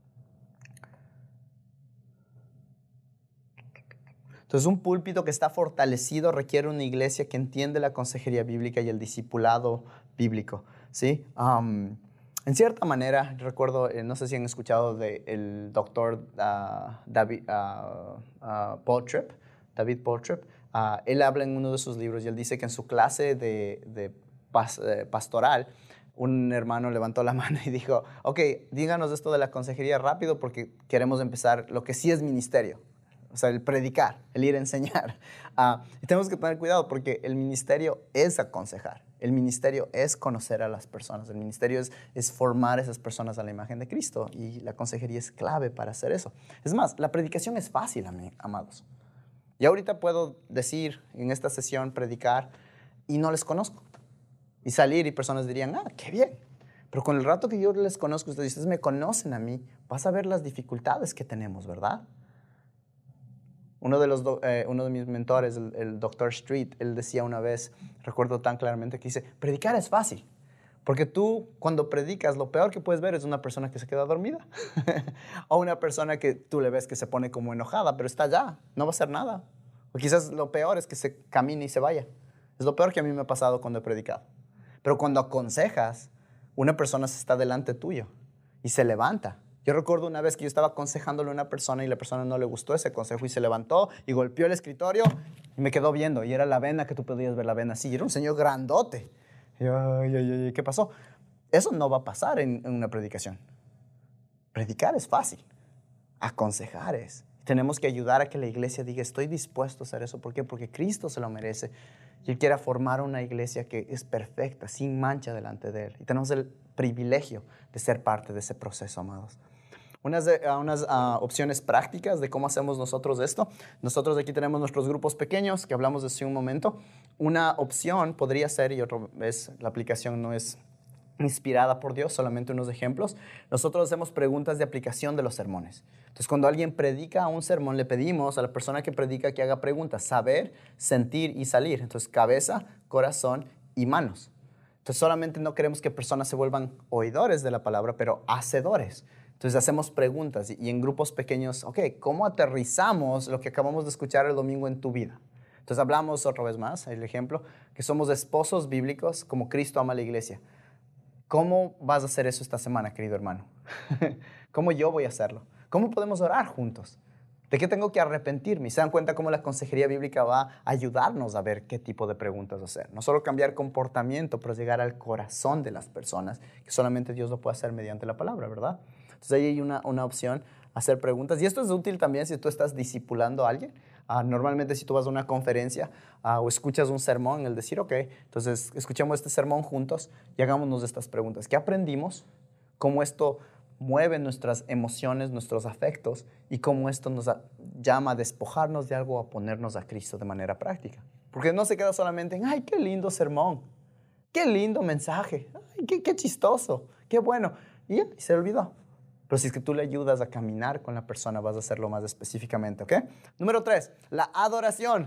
entonces un púlpito que está fortalecido requiere una iglesia que entiende la consejería bíblica y el discipulado bíblico, ¿sí? Um, en cierta manera, recuerdo, eh, no sé si han escuchado del doctor uh, David uh, uh, Paul Tripp, David Paul Tripp. Uh, él habla en uno de sus libros y él dice que en su clase de, de pas, eh, pastoral, un hermano levantó la mano y dijo, ok, díganos esto de la consejería rápido porque queremos empezar lo que sí es ministerio. O sea, el predicar, el ir a enseñar. Uh, y tenemos que tener cuidado porque el ministerio es aconsejar. El ministerio es conocer a las personas. El ministerio es, es formar a esas personas a la imagen de Cristo. Y la consejería es clave para hacer eso. Es más, la predicación es fácil, amados. Y ahorita puedo decir en esta sesión, predicar, y no les conozco. Y salir y personas dirían, ah, qué bien. Pero con el rato que yo les conozco, ustedes, ustedes me conocen a mí, vas a ver las dificultades que tenemos, ¿verdad? Uno de, los do, eh, uno de mis mentores, el, el doctor Street, él decía una vez, recuerdo tan claramente, que dice, predicar es fácil. Porque tú, cuando predicas, lo peor que puedes ver es una persona que se queda dormida. O una persona que tú le ves que se pone como enojada, pero está allá, no va a hacer nada. O quizás lo peor es que se camine y se vaya. Es lo peor que a mí me ha pasado cuando he predicado. Pero cuando aconsejas, una persona se está delante tuyo y se levanta. Yo recuerdo una vez que yo estaba aconsejándole a una persona y la persona no le gustó ese consejo y se levantó y golpeó el escritorio y me quedó viendo. Y era la vena que tú podías ver, la vena así. Y era un señor grandote. Y yo, ay, ay, ay, ¿qué pasó? Eso no va a pasar en, en una predicación. Predicar es fácil. Aconsejar es. Tenemos que ayudar a que la iglesia diga, estoy dispuesto a hacer eso. ¿Por qué? Porque Cristo se lo merece. Y Él quiere formar una iglesia que es perfecta, sin mancha delante de Él. Y tenemos el privilegio de ser parte de ese proceso, amados. Unas, de, uh, unas uh, opciones prácticas de cómo hacemos nosotros esto. Nosotros aquí tenemos nuestros grupos pequeños que hablamos de hace un momento. Una opción podría ser, y otra vez la aplicación no es inspirada por Dios, solamente unos ejemplos. Nosotros hacemos preguntas de aplicación de los sermones. Entonces, cuando alguien predica un sermón, le pedimos a la persona que predica que haga preguntas. Saber, sentir y salir. Entonces, cabeza, corazón y manos. Entonces, solamente no queremos que personas se vuelvan oidores de la palabra, pero hacedores. Entonces, hacemos preguntas y, y en grupos pequeños, ok, ¿cómo aterrizamos lo que acabamos de escuchar el domingo en tu vida? Entonces, hablamos otra vez más, el ejemplo, que somos esposos bíblicos como Cristo ama a la iglesia. ¿Cómo vas a hacer eso esta semana, querido hermano? ¿Cómo yo voy a hacerlo? ¿Cómo podemos orar juntos? ¿De qué tengo que arrepentirme? ¿Se dan cuenta cómo la consejería bíblica va a ayudarnos a ver qué tipo de preguntas hacer? No solo cambiar comportamiento, pero llegar al corazón de las personas, que solamente Dios lo puede hacer mediante la palabra, ¿verdad? Entonces ahí hay una, una opción, hacer preguntas. Y esto es útil también si tú estás discipulando a alguien. Uh, normalmente si tú vas a una conferencia uh, o escuchas un sermón, el decir, ok, entonces escuchemos este sermón juntos y hagámonos estas preguntas. ¿Qué aprendimos? ¿Cómo esto mueve nuestras emociones, nuestros afectos? ¿Y cómo esto nos a, llama a despojarnos de algo, a ponernos a Cristo de manera práctica? Porque no se queda solamente en, ay, qué lindo sermón, qué lindo mensaje, ay, qué, qué chistoso, qué bueno. Y ya, y se olvidó. Pero si es que tú le ayudas a caminar con la persona, vas a hacerlo más específicamente, ¿ok? Número tres, la adoración.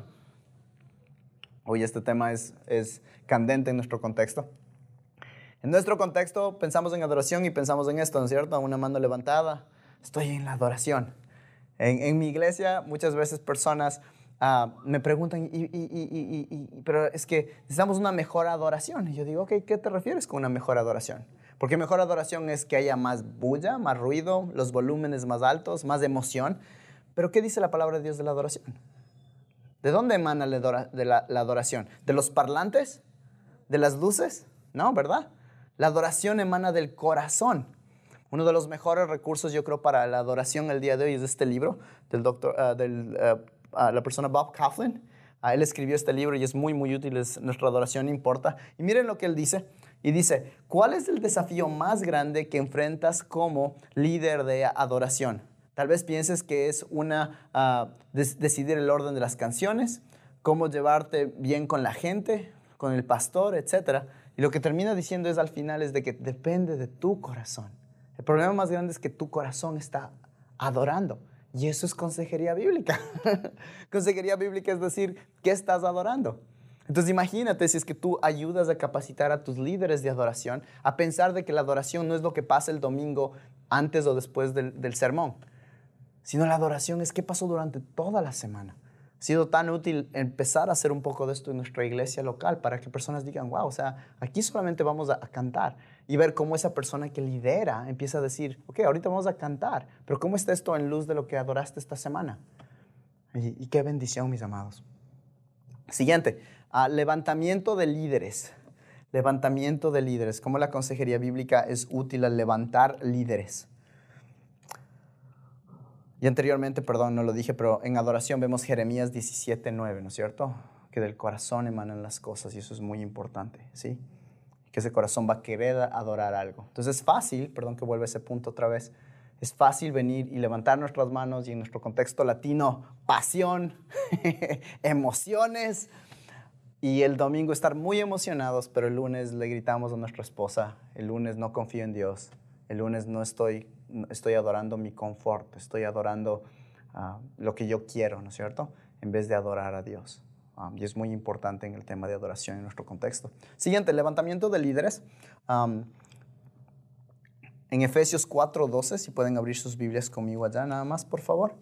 Hoy este tema es, es candente en nuestro contexto. En nuestro contexto pensamos en adoración y pensamos en esto, ¿no es cierto? Una mano levantada, estoy en la adoración. En, en mi iglesia muchas veces personas uh, me preguntan, y, y, y, y, y, pero es que necesitamos una mejor adoración. Y yo digo, ok, ¿qué te refieres con una mejor adoración? Porque mejor adoración es que haya más bulla, más ruido, los volúmenes más altos, más emoción. Pero ¿qué dice la palabra de Dios de la adoración? ¿De dónde emana la, adora- de la, la adoración? ¿De los parlantes? ¿De las luces? No, ¿verdad? La adoración emana del corazón. Uno de los mejores recursos, yo creo, para la adoración el día de hoy es este libro del doctor, uh, del, uh, uh, la persona Bob Kauflin. Uh, él escribió este libro y es muy, muy útil. Es, nuestra adoración importa. Y miren lo que él dice. Y dice, ¿cuál es el desafío más grande que enfrentas como líder de adoración? Tal vez pienses que es una, uh, des- decidir el orden de las canciones, cómo llevarte bien con la gente, con el pastor, etcétera. Y lo que termina diciendo es al final es de que depende de tu corazón. El problema más grande es que tu corazón está adorando. Y eso es consejería bíblica. Consejería bíblica es decir, ¿qué estás adorando? Entonces imagínate si es que tú ayudas a capacitar a tus líderes de adoración a pensar de que la adoración no es lo que pasa el domingo antes o después del, del sermón, sino la adoración es qué pasó durante toda la semana. Ha sido tan útil empezar a hacer un poco de esto en nuestra iglesia local para que personas digan, wow, o sea, aquí solamente vamos a, a cantar y ver cómo esa persona que lidera empieza a decir, ok, ahorita vamos a cantar, pero ¿cómo está esto en luz de lo que adoraste esta semana? Y, y qué bendición, mis amados. Siguiente, uh, levantamiento de líderes. Levantamiento de líderes. ¿Cómo la consejería bíblica es útil al levantar líderes? Y anteriormente, perdón, no lo dije, pero en adoración vemos Jeremías diecisiete nueve, ¿no es cierto? Que del corazón emanan las cosas y eso es muy importante, ¿sí? Que ese corazón va a querer adorar algo. Entonces es fácil, perdón que vuelva a ese punto otra vez, es fácil venir y levantar nuestras manos y en nuestro contexto latino, pasión, emociones, y el domingo estar muy emocionados, pero el lunes le gritamos a nuestra esposa, el lunes no confío en Dios, el lunes no estoy, estoy adorando mi confort, estoy adorando uh, lo que yo quiero, ¿no es cierto? En vez de adorar a Dios. Um, y es muy importante en el tema de adoración en nuestro contexto. Siguiente, levantamiento de líderes. Um, en Efesios cuatro doce, si pueden abrir sus Biblias conmigo allá, nada más, por favor.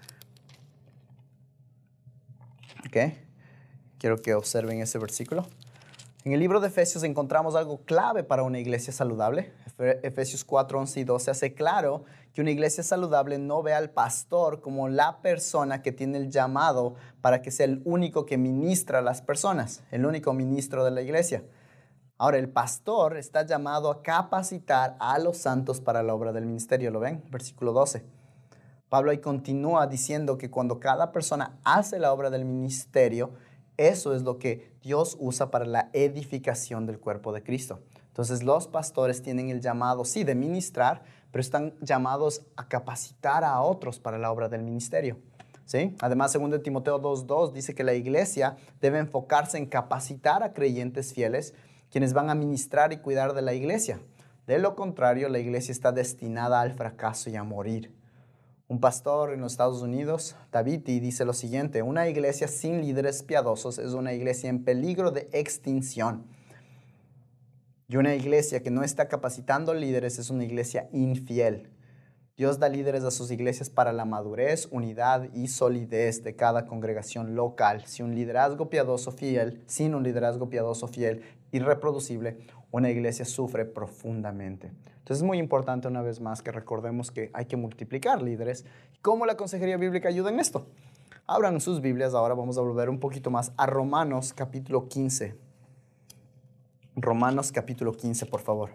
Ok. Quiero que observen ese versículo. En el libro de Efesios encontramos algo clave para una iglesia saludable. Efesios cuatro, once y doce hace claro que una iglesia saludable no ve al pastor como la persona que tiene el llamado para que sea el único que ministra a las personas, el único ministro de la iglesia. Ahora, el pastor está llamado a capacitar a los santos para la obra del ministerio. ¿Lo ven? Versículo doce. Pablo ahí continúa diciendo que cuando cada persona hace la obra del ministerio, eso es lo que Dios usa para la edificación del cuerpo de Cristo. Entonces los pastores tienen el llamado, sí, de ministrar, pero están llamados a capacitar a otros para la obra del ministerio, ¿sí? Además, segundo Timoteo dos dos dice que la iglesia debe enfocarse en capacitar a creyentes fieles, quienes van a ministrar y cuidar de la iglesia. De lo contrario, la iglesia está destinada al fracaso y a morir. Un pastor en los Estados Unidos, Tabiti, dice lo siguiente: una iglesia sin líderes piadosos es una iglesia en peligro de extinción. Y una iglesia que no está capacitando líderes es una iglesia infiel. Dios da líderes a sus iglesias para la madurez, unidad y solidez de cada congregación local. Si un liderazgo piadoso fiel, sin un liderazgo piadoso fiel irreproducible, una iglesia sufre profundamente. Entonces es muy importante una vez más que recordemos que hay que multiplicar líderes. ¿Cómo la consejería bíblica ayuda en esto? Abran sus Biblias, ahora vamos a volver un poquito más a Romanos capítulo quince. Romanos capítulo quince, por favor.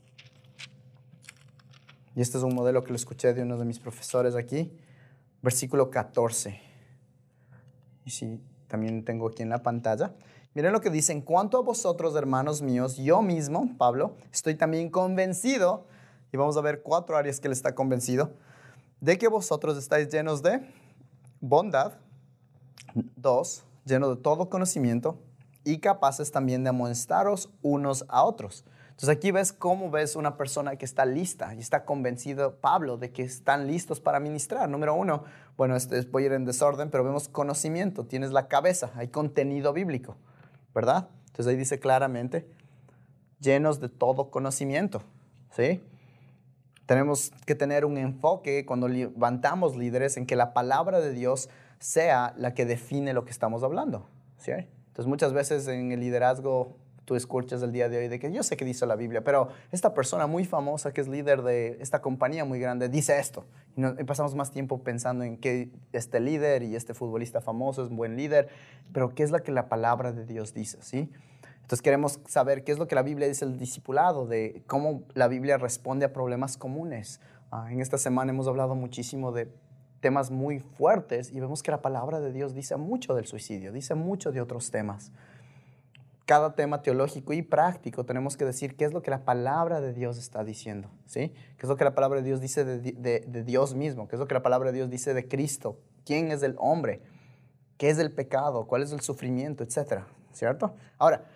Y este es un modelo que lo escuché de uno de mis profesores aquí. Versículo catorce. Y sí, también tengo aquí en la pantalla. Miren lo que dice: en cuanto a vosotros, hermanos míos, yo mismo, Pablo, estoy también convencido, y vamos a ver cuatro áreas que él está convencido, de que vosotros estáis llenos de bondad, dos, llenos de todo conocimiento, y capaces también de amonestaros unos a otros. Entonces aquí ves cómo ves una persona que está lista y está convencido, Pablo, de que están listos para ministrar. Número uno, bueno, este, voy a ir en desorden, pero vemos conocimiento, tienes la cabeza, hay contenido bíblico, ¿verdad? Entonces ahí dice claramente, llenos de todo conocimiento, ¿sí? Tenemos que tener un enfoque cuando levantamos líderes en que la palabra de Dios sea la que define lo que estamos hablando, ¿sí? Entonces muchas veces en el liderazgo tú escuchas el día de hoy de que yo sé que dice la Biblia, pero esta persona muy famosa que es líder de esta compañía muy grande dice esto. Y, nos, y pasamos más tiempo pensando en que este líder y este futbolista famoso es un buen líder, pero ¿qué es lo que la palabra de Dios dice? ¿Sí? Entonces queremos saber qué es lo que la Biblia dice del discipulado, de cómo la Biblia responde a problemas comunes. Uh, en esta semana hemos hablado muchísimo de temas muy fuertes y vemos que la palabra de Dios dice mucho del suicidio, dice mucho de otros temas. Cada tema teológico y práctico tenemos que decir qué es lo que la palabra de Dios está diciendo, ¿sí? ¿Qué es lo que la palabra de Dios dice de, de, de Dios mismo? ¿Qué es lo que la palabra de Dios dice de Cristo? ¿Quién es el hombre? ¿Qué es el pecado? ¿Cuál es el sufrimiento? Etcétera, ¿cierto? Ahora,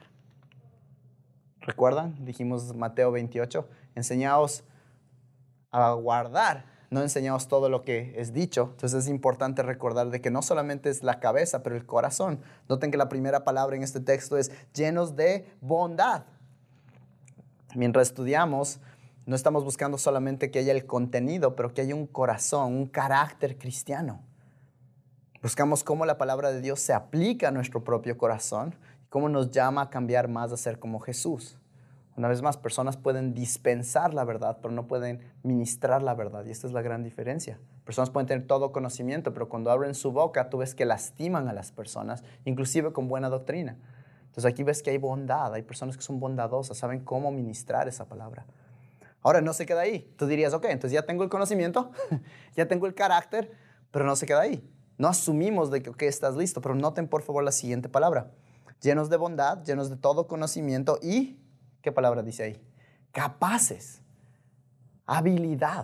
¿recuerdan? Dijimos Mateo veintiocho, enseñaos a guardar, no enseñamos todo lo que es dicho. Entonces es importante recordar de que no solamente es la cabeza, pero el corazón. Noten que la primera palabra en este texto es llenos de bondad. Mientras estudiamos, no estamos buscando solamente que haya el contenido, pero que haya un corazón, un carácter cristiano. Buscamos cómo la palabra de Dios se aplica a nuestro propio corazón, cómo nos llama a cambiar más a ser como Jesús. Una vez más, personas pueden dispensar la verdad, pero no pueden ministrar la verdad. Y esta es la gran diferencia. Personas pueden tener todo conocimiento, pero cuando abren su boca, tú ves que lastiman a las personas, inclusive con buena doctrina. Entonces aquí ves que hay bondad, hay personas que son bondadosas, saben cómo ministrar esa palabra. Ahora, no se queda ahí. Tú dirías, ok, entonces ya tengo el conocimiento, ya tengo el carácter, pero no se queda ahí. No asumimos de que okay, estás listo, pero noten por favor la siguiente palabra. Llenos de bondad, llenos de todo conocimiento y... ¿qué palabra dice ahí? Capaces, habilidad,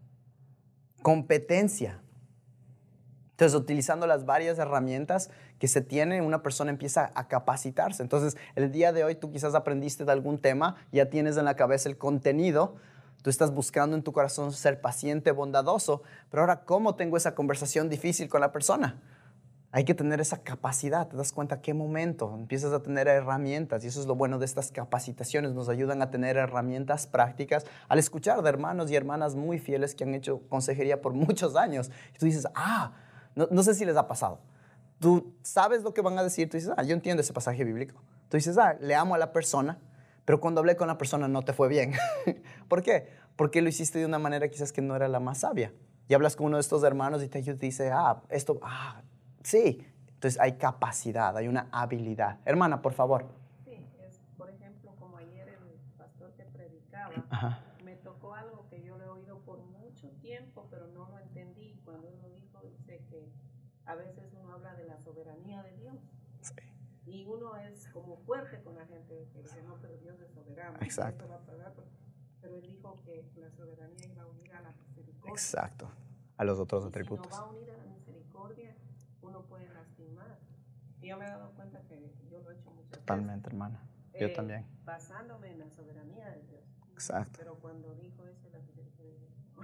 competencia. Entonces, utilizando las varias herramientas que se tienen, una persona empieza a capacitarse. Entonces, el día de hoy tú quizás aprendiste de algún tema, ya tienes en la cabeza el contenido, tú estás buscando en tu corazón ser paciente, bondadoso, pero ahora, ¿cómo tengo esa conversación difícil con la persona? Hay que tener esa capacidad, te das cuenta a qué momento empiezas a tener herramientas y eso es lo bueno de estas capacitaciones, nos ayudan a tener herramientas prácticas al escuchar de hermanos y hermanas muy fieles que han hecho consejería por muchos años. Y tú dices, ah, no, no sé si les ha pasado. Tú sabes lo que van a decir, tú dices, ah, yo entiendo ese pasaje bíblico. Tú dices, ah, le amo a la persona, pero cuando hablé con la persona no te fue bien. ¿Por qué? Porque lo hiciste de una manera quizás que no era la más sabia. Y hablas con uno de estos hermanos y te dice, ah, esto, ah, sí, entonces hay capacidad, hay una habilidad. Hermana, por favor. Sí, es, por ejemplo, como ayer el pastor que predicaba, Ajá. me tocó algo que yo lo he oído por mucho tiempo, pero no lo entendí. Cuando él lo dijo, dice que a veces uno habla de la soberanía de Dios. Sí. Y uno es como fuerte con la gente que dice, no, pero Dios es soberano. Exacto. Va a pagar, pero él dijo que la soberanía iba a unir a la misericordia. Exacto, a los otros y atributos. Si no va a unir a la misericordia, uno puede lastimar. Y yo me he dado cuenta que yo lo he hecho muchas Totalmente, veces. hermana. Yo eh, también. Basándome en la soberanía de Dios. Exacto. Pero cuando dijo eso, la misericordia.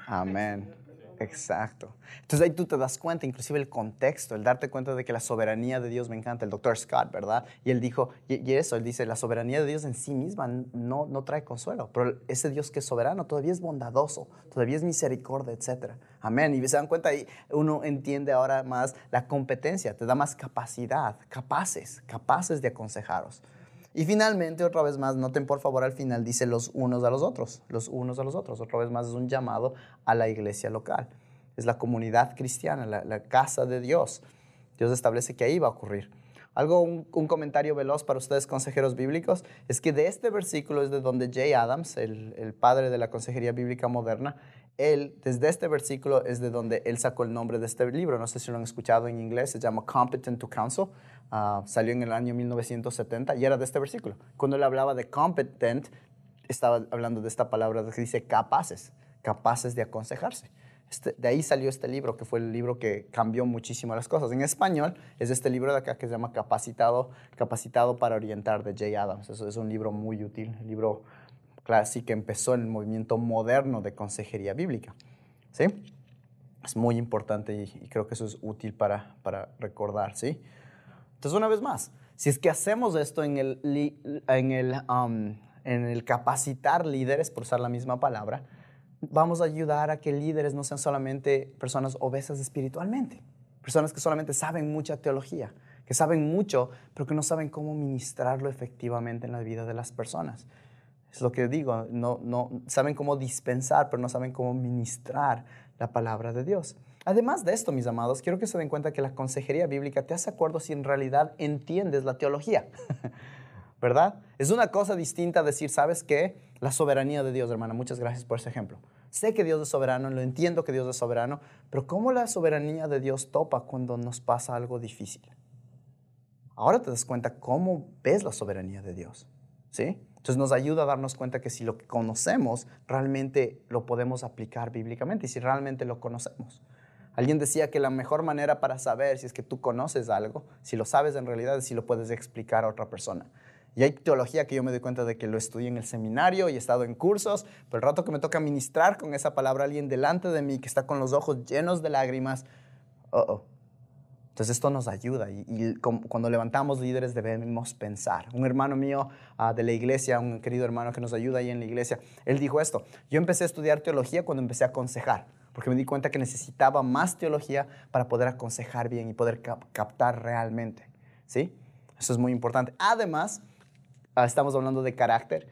Amén. Exacto. Entonces ahí tú te das cuenta, inclusive el contexto, el darte cuenta de que la soberanía de Dios me encanta. El doctor Scott, ¿verdad? Y él dijo, y, y eso, él dice, la soberanía de Dios en sí misma no, no trae consuelo, pero ese Dios que es soberano todavía es bondadoso, todavía es misericordia, etcétera. Amén. Y se dan cuenta ahí, uno entiende ahora más la competencia, te da más capacidad, capaces, capaces de aconsejaros. Y finalmente, otra vez más, noten por favor al final, dice los unos a los otros, los unos a los otros. Otra vez más es un llamado a la iglesia local. Es la comunidad cristiana, la, la casa de Dios. Dios establece que ahí va a ocurrir. Algo, un, un comentario veloz para ustedes, consejeros bíblicos, es que de este versículo es de donde Jay Adams, el, el padre de la consejería bíblica moderna, él, desde este versículo es de donde él sacó el nombre de este libro. No sé si lo han escuchado en inglés, se llama Competent to Counsel. Uh, salió en el año mil novecientos setenta y era de este versículo. Cuando él hablaba de competent, estaba hablando de esta palabra que dice capaces, capaces de aconsejarse. Este, de ahí salió este libro, que fue el libro que cambió muchísimo las cosas. En español es este libro de acá que se llama Capacitado, Capacitado para Orientar, de Jay Adams. Eso es un libro muy útil, el libro clásico que empezó en el movimiento moderno de consejería bíblica. ¿Sí? Es muy importante y, y creo que eso es útil para, para recordar, ¿sí? Entonces, una vez más, si es que hacemos esto en el, en el, um, en el capacitar líderes, por usar la misma palabra, vamos a ayudar a que líderes no sean solamente personas obesas espiritualmente, personas que solamente saben mucha teología, que saben mucho, pero que no saben cómo ministrarlo efectivamente en la vida de las personas. Es lo que digo, no, no saben cómo dispensar, pero no saben cómo ministrar la palabra de Dios. Además de esto, mis amados, quiero que se den cuenta que la consejería bíblica te hace acuerdo si en realidad entiendes la teología, ¿verdad? Es una cosa distinta decir, ¿sabes qué? La soberanía de Dios, hermana, muchas gracias por ese ejemplo. Sé que Dios es soberano, lo entiendo que Dios es soberano, pero ¿cómo la soberanía de Dios topa cuando nos pasa algo difícil? Ahora te das cuenta cómo ves la soberanía de Dios, ¿sí? Entonces nos ayuda a darnos cuenta que si lo que conocemos realmente lo podemos aplicar bíblicamente y si realmente lo conocemos. Alguien decía que la mejor manera para saber si es que tú conoces algo, si lo sabes en realidad, es si lo puedes explicar a otra persona. Y hay teología que yo me doy cuenta de que lo estudié en el seminario y he estado en cursos, pero el rato que me toca ministrar con esa palabra a alguien delante de mí que está con los ojos llenos de lágrimas, oh, oh. Entonces esto nos ayuda y, y cuando levantamos líderes debemos pensar. Un hermano mío uh, de la iglesia, un querido hermano que nos ayuda ahí en la iglesia, él dijo esto: yo empecé a estudiar teología cuando empecé a aconsejar, porque me di cuenta que necesitaba más teología para poder aconsejar bien y poder cap captar realmente, ¿sí? Eso es muy importante. Además, uh, estamos hablando de carácter.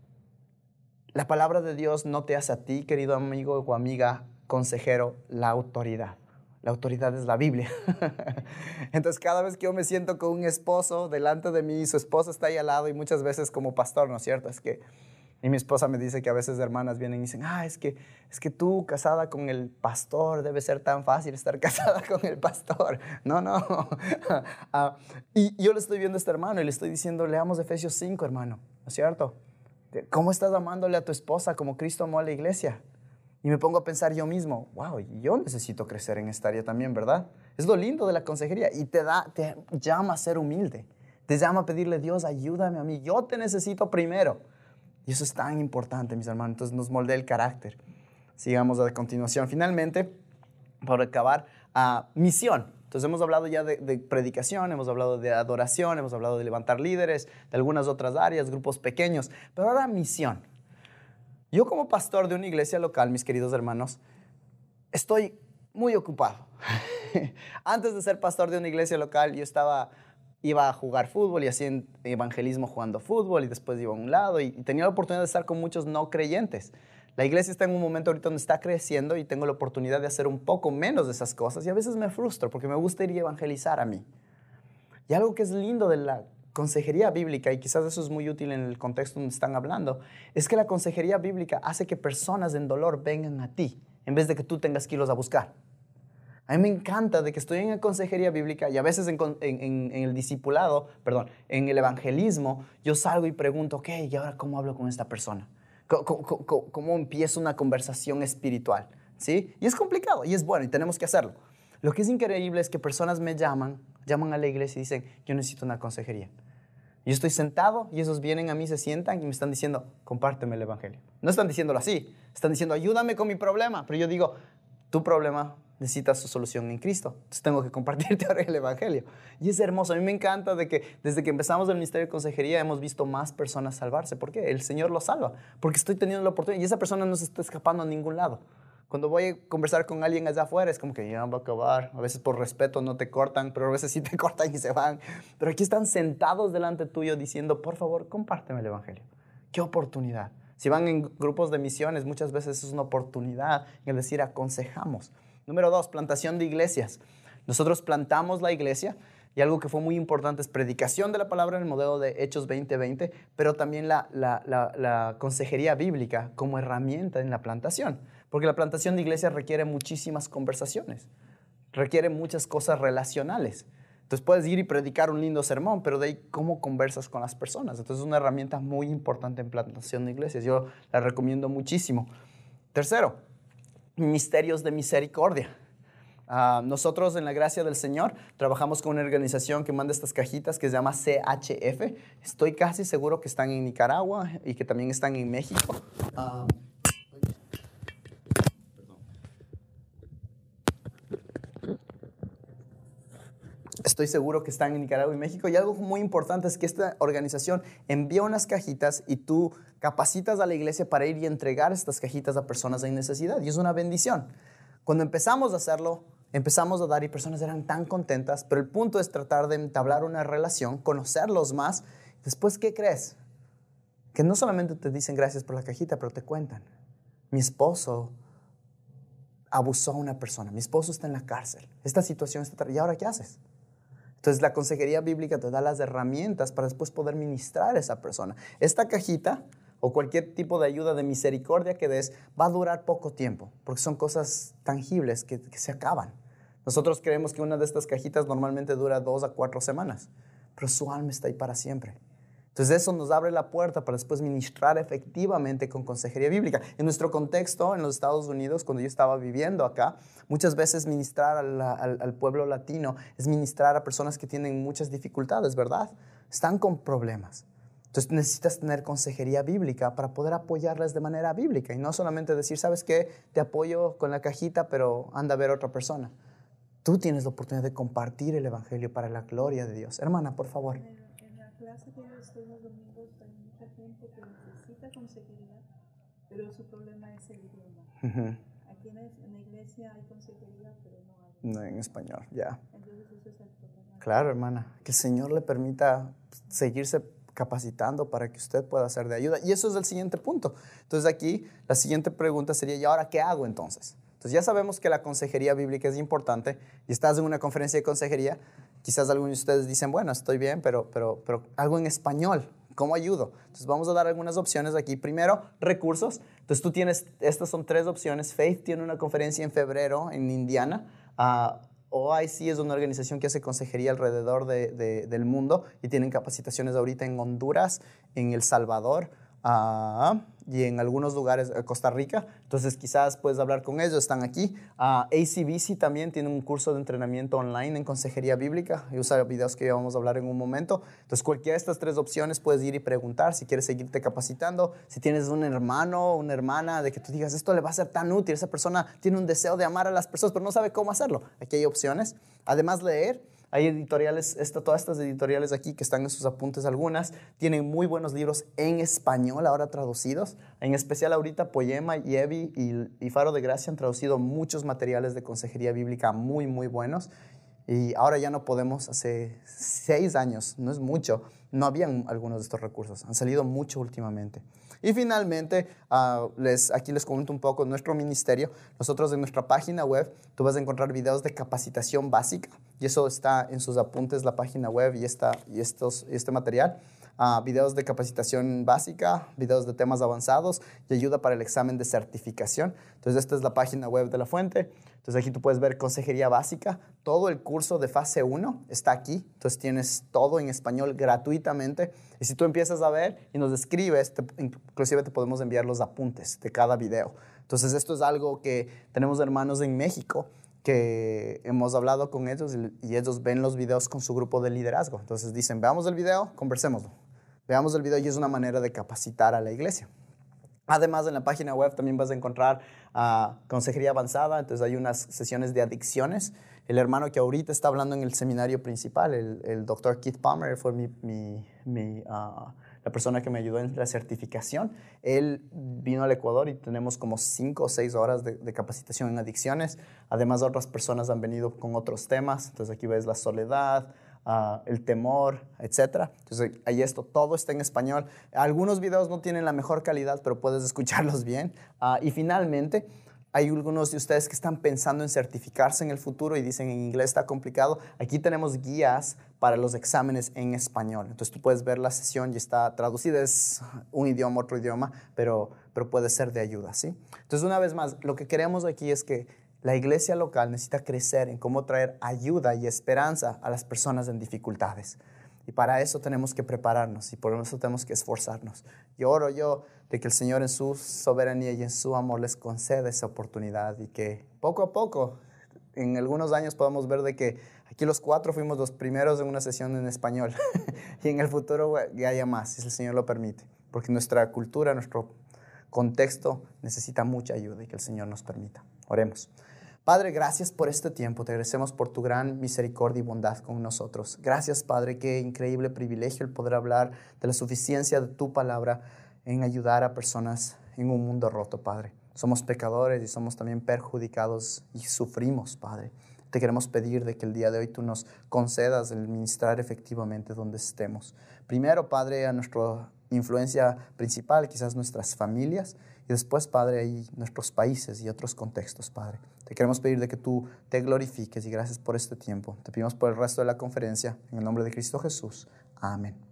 La palabra de Dios no te hace a ti, querido amigo o amiga, consejero, la autoridad. La autoridad es la Biblia. Entonces, cada vez que yo me siento con un esposo delante de mí, su esposa está ahí al lado y muchas veces como pastor, ¿no es cierto? Es que, y mi esposa me dice que a veces hermanas vienen y dicen, ah, es que, es que tú casada con el pastor, debe ser tan fácil estar casada con el pastor. No, no. uh, y yo le estoy viendo a este hermano y le estoy diciendo, leamos Efesios cinco, hermano, ¿no es cierto? ¿Cómo estás amándole a tu esposa como Cristo amó a la iglesia? Y me pongo a pensar yo mismo, wow, yo necesito crecer en esta área también, ¿verdad? Es lo lindo de la consejería y te, da, te llama a ser humilde. Te llama a pedirle, Dios, ayúdame a mí, yo te necesito primero. Y eso es tan importante, mis hermanos. Entonces nos moldea el carácter. Sigamos a continuación. Finalmente, para acabar, uh, misión. Entonces hemos hablado ya de, de predicación, hemos hablado de adoración, hemos hablado de levantar líderes, de algunas otras áreas, grupos pequeños. Pero ahora misión. Yo como pastor de una iglesia local, mis queridos hermanos, estoy muy ocupado. Antes de ser pastor de una iglesia local, yo estaba, iba a jugar fútbol y hacía evangelismo jugando fútbol y después iba a un lado y, y tenía la oportunidad de estar con muchos no creyentes. La iglesia está en un momento ahorita donde está creciendo y tengo la oportunidad de hacer un poco menos de esas cosas y a veces me frustro porque me gusta ir y evangelizar a mí. Y algo que es lindo de la consejería bíblica, y quizás eso es muy útil en el contexto donde están hablando, es que la consejería bíblica hace que personas en dolor vengan a ti en vez de que tú tengas que irlos a buscar. A mí me encanta de que estoy en la consejería bíblica y a veces en, en, en, en el discipulado, perdón, en el evangelismo, yo salgo y pregunto, ok, ¿y ahora cómo hablo con esta persona? ¿Cómo, cómo, cómo, cómo empiezo una conversación espiritual? ¿Sí? Y es complicado y es bueno y tenemos que hacerlo. Lo que es increíble es que personas me llaman, llaman a la iglesia y dicen, yo necesito una consejería. Yo estoy sentado y esos vienen a mí, se sientan y me están diciendo, compárteme el evangelio. No están diciéndolo así, están diciendo, ayúdame con mi problema. Pero yo digo, tu problema necesita su solución en Cristo. Entonces tengo que compartirte ahora el evangelio. Y es hermoso. A mí me encanta de que desde que empezamos el ministerio de consejería hemos visto más personas salvarse. ¿Por qué? El Señor los salva. Porque estoy teniendo la oportunidad y esa persona no se está escapando a ningún lado. Cuando voy a conversar con alguien allá afuera, es como que ya va a acabar. A veces por respeto no te cortan, pero a veces sí te cortan y se van. Pero aquí están sentados delante tuyo diciendo, por favor, compárteme el evangelio. ¡Qué oportunidad! Si van en grupos de misiones, muchas veces es una oportunidad en decir, aconsejamos. Número dos, plantación de iglesias. Nosotros plantamos la iglesia y algo que fue muy importante es predicación de la palabra en el modelo de Hechos veinte veinte, pero también la, la, la, la consejería bíblica como herramienta en la plantación. Porque la plantación de iglesias requiere muchísimas conversaciones, requiere muchas cosas relacionales. Entonces puedes ir y predicar un lindo sermón, pero de ahí cómo conversas con las personas. Entonces es una herramienta muy importante en plantación de iglesias. Yo la recomiendo muchísimo. Tercero, ministerios de misericordia. Uh, nosotros en la gracia del Señor trabajamos con una organización que manda estas cajitas que se llama C H F. Estoy casi seguro que están en Nicaragua y que también están en México. Uh, Estoy seguro que están en Nicaragua y México. Y algo muy importante es que esta organización envía unas cajitas y tú capacitas a la iglesia para ir y entregar estas cajitas a personas en necesidad. Y es una bendición. Cuando empezamos a hacerlo, empezamos a dar y personas eran tan contentas, pero el punto es tratar de entablar una relación, conocerlos más. Después, ¿qué crees? Que no solamente te dicen gracias por la cajita, pero te cuentan. Mi esposo abusó a una persona, mi esposo está en la cárcel, esta situación está... ¿Y ahora qué haces? Entonces la consejería bíblica te da las herramientas para después poder ministrar a esa persona. Esta cajita o cualquier tipo de ayuda de misericordia que des va a durar poco tiempo, porque son cosas tangibles que, que se acaban. Nosotros creemos que una de estas cajitas normalmente dura dos a cuatro semanas, pero su alma está ahí para siempre. Entonces eso nos abre la puerta para después ministrar efectivamente con consejería bíblica. En nuestro contexto, en los Estados Unidos, cuando yo estaba viviendo acá, muchas veces ministrar al, al, al pueblo latino es ministrar a personas que tienen muchas dificultades, ¿verdad? Están con problemas. Entonces necesitas tener consejería bíblica para poder apoyarles de manera bíblica y no solamente decir, ¿sabes qué? Te apoyo con la cajita, pero anda a ver a otra persona. Tú tienes la oportunidad de compartir el evangelio para la gloria de Dios. Hermana, por favor. En la clase que yo estoy los domingos hay mucha gente que necesita consejería, pero su problema es el idioma. Uh-huh. Aquí en, en la iglesia hay consejería, pero no hay. No en español, ya. Yeah. Entonces ese es el problema. Claro, hermana. Que el Señor le permita seguirse capacitando para que usted pueda ser de ayuda. Y eso es el siguiente punto. Entonces aquí la siguiente pregunta sería, ¿y ahora qué hago entonces? Entonces ya sabemos que la consejería bíblica es importante y estás en una conferencia de consejería. Quizás algunos de ustedes dicen, bueno, estoy bien, pero, pero, pero algo en español, ¿cómo ayudo? Entonces vamos a dar algunas opciones aquí. Primero, recursos. Entonces tú tienes, estas son tres opciones. Faith tiene una conferencia en febrero en Indiana. Uh, O I C es una organización que hace consejería alrededor de, de, del mundo y tienen capacitaciones ahorita en Honduras, en El Salvador uh, y en algunos lugares, uh, Costa Rica. Entonces quizás puedes hablar con ellos, están aquí. Uh, A C B C también tiene un curso de entrenamiento online en consejería bíblica y usa videos que ya vamos a hablar en un momento. Entonces cualquiera de estas tres opciones puedes ir y preguntar si quieres seguirte capacitando. Si tienes un hermano o una hermana de que tú digas esto le va a ser tan útil, esa persona tiene un deseo de amar a las personas pero no sabe cómo hacerlo. Aquí hay opciones. Además leer. Hay editoriales, esta, todas estas editoriales aquí que están en sus apuntes algunas, tienen muy buenos libros en español ahora traducidos. En especial ahorita Poema, Yevi y, y Faro de Gracia han traducido muchos materiales de consejería bíblica muy, muy buenos. Y ahora ya no podemos, hace seis años, no es mucho, no habían algunos de estos recursos. Han salido mucho últimamente. Y finalmente, uh, les, aquí les comento un poco nuestro ministerio. Nosotros en nuestra página web, tú vas a encontrar videos de capacitación básica. Y eso está en sus apuntes, la página web y, esta, y, estos, y este material. Uh, videos de capacitación básica, videos de temas avanzados y ayuda para el examen de certificación. Entonces, esta es la página web de la fuente. Entonces, aquí tú puedes ver consejería básica. Todo el curso de fase uno está aquí. Entonces, tienes todo en español gratuitamente. Y si tú empiezas a ver y nos escribes, te, inclusive te podemos enviar los apuntes de cada video. Entonces, esto es algo que tenemos hermanos en México que hemos hablado con ellos y, y ellos ven los videos con su grupo de liderazgo. Entonces, dicen, veamos el video, conversémoslo. Veamos el video y es una manera de capacitar a la iglesia. Además, en la página web también vas a encontrar uh, consejería avanzada. Entonces, hay unas sesiones de adicciones. El hermano que ahorita está hablando en el seminario principal, el, el doctor Keith Palmer, fue mi, mi, mi, uh, la persona que me ayudó en la certificación. Él vino al Ecuador y tenemos como cinco o seis horas de, de capacitación en adicciones. Además, otras personas han venido con otros temas. Entonces, aquí ves la soledad, Uh, el temor, etcétera. Entonces, ahí esto, todo está en español. Algunos videos no tienen la mejor calidad, pero puedes escucharlos bien. Uh, y finalmente, hay algunos de ustedes que están pensando en certificarse en el futuro y dicen en inglés está complicado. Aquí tenemos guías para los exámenes en español. Entonces, tú puedes ver la sesión y está traducida. Es un idioma, otro idioma, pero, pero puede ser de ayuda, ¿sí? Entonces, una vez más, lo que queremos aquí es que la iglesia local necesita crecer en cómo traer ayuda y esperanza a las personas en dificultades. Y para eso tenemos que prepararnos y por eso tenemos que esforzarnos. Y oro yo de que el Señor en su soberanía y en su amor les conceda esa oportunidad y que poco a poco, en algunos años podamos ver de que aquí los cuatro fuimos los primeros en una sesión en español y en el futuro ya haya más, si el Señor lo permite. Porque nuestra cultura, nuestro contexto necesita mucha ayuda y que el Señor nos permita. Oremos. Padre, gracias por este tiempo. Te agradecemos por tu gran misericordia y bondad con nosotros. Gracias, Padre, qué increíble privilegio el poder hablar de la suficiencia de tu palabra en ayudar a personas en un mundo roto, Padre. Somos pecadores y somos también perjudicados y sufrimos, Padre. Te queremos pedir de que el día de hoy tú nos concedas el ministrar efectivamente donde estemos. Primero, Padre, a nuestra influencia principal, quizás nuestras familias, y después, Padre, ahí nuestros países y otros contextos, Padre. Te queremos pedir de que tú te glorifiques y gracias por este tiempo. Te pedimos por el resto de la conferencia, en el nombre de Cristo Jesús. Amén.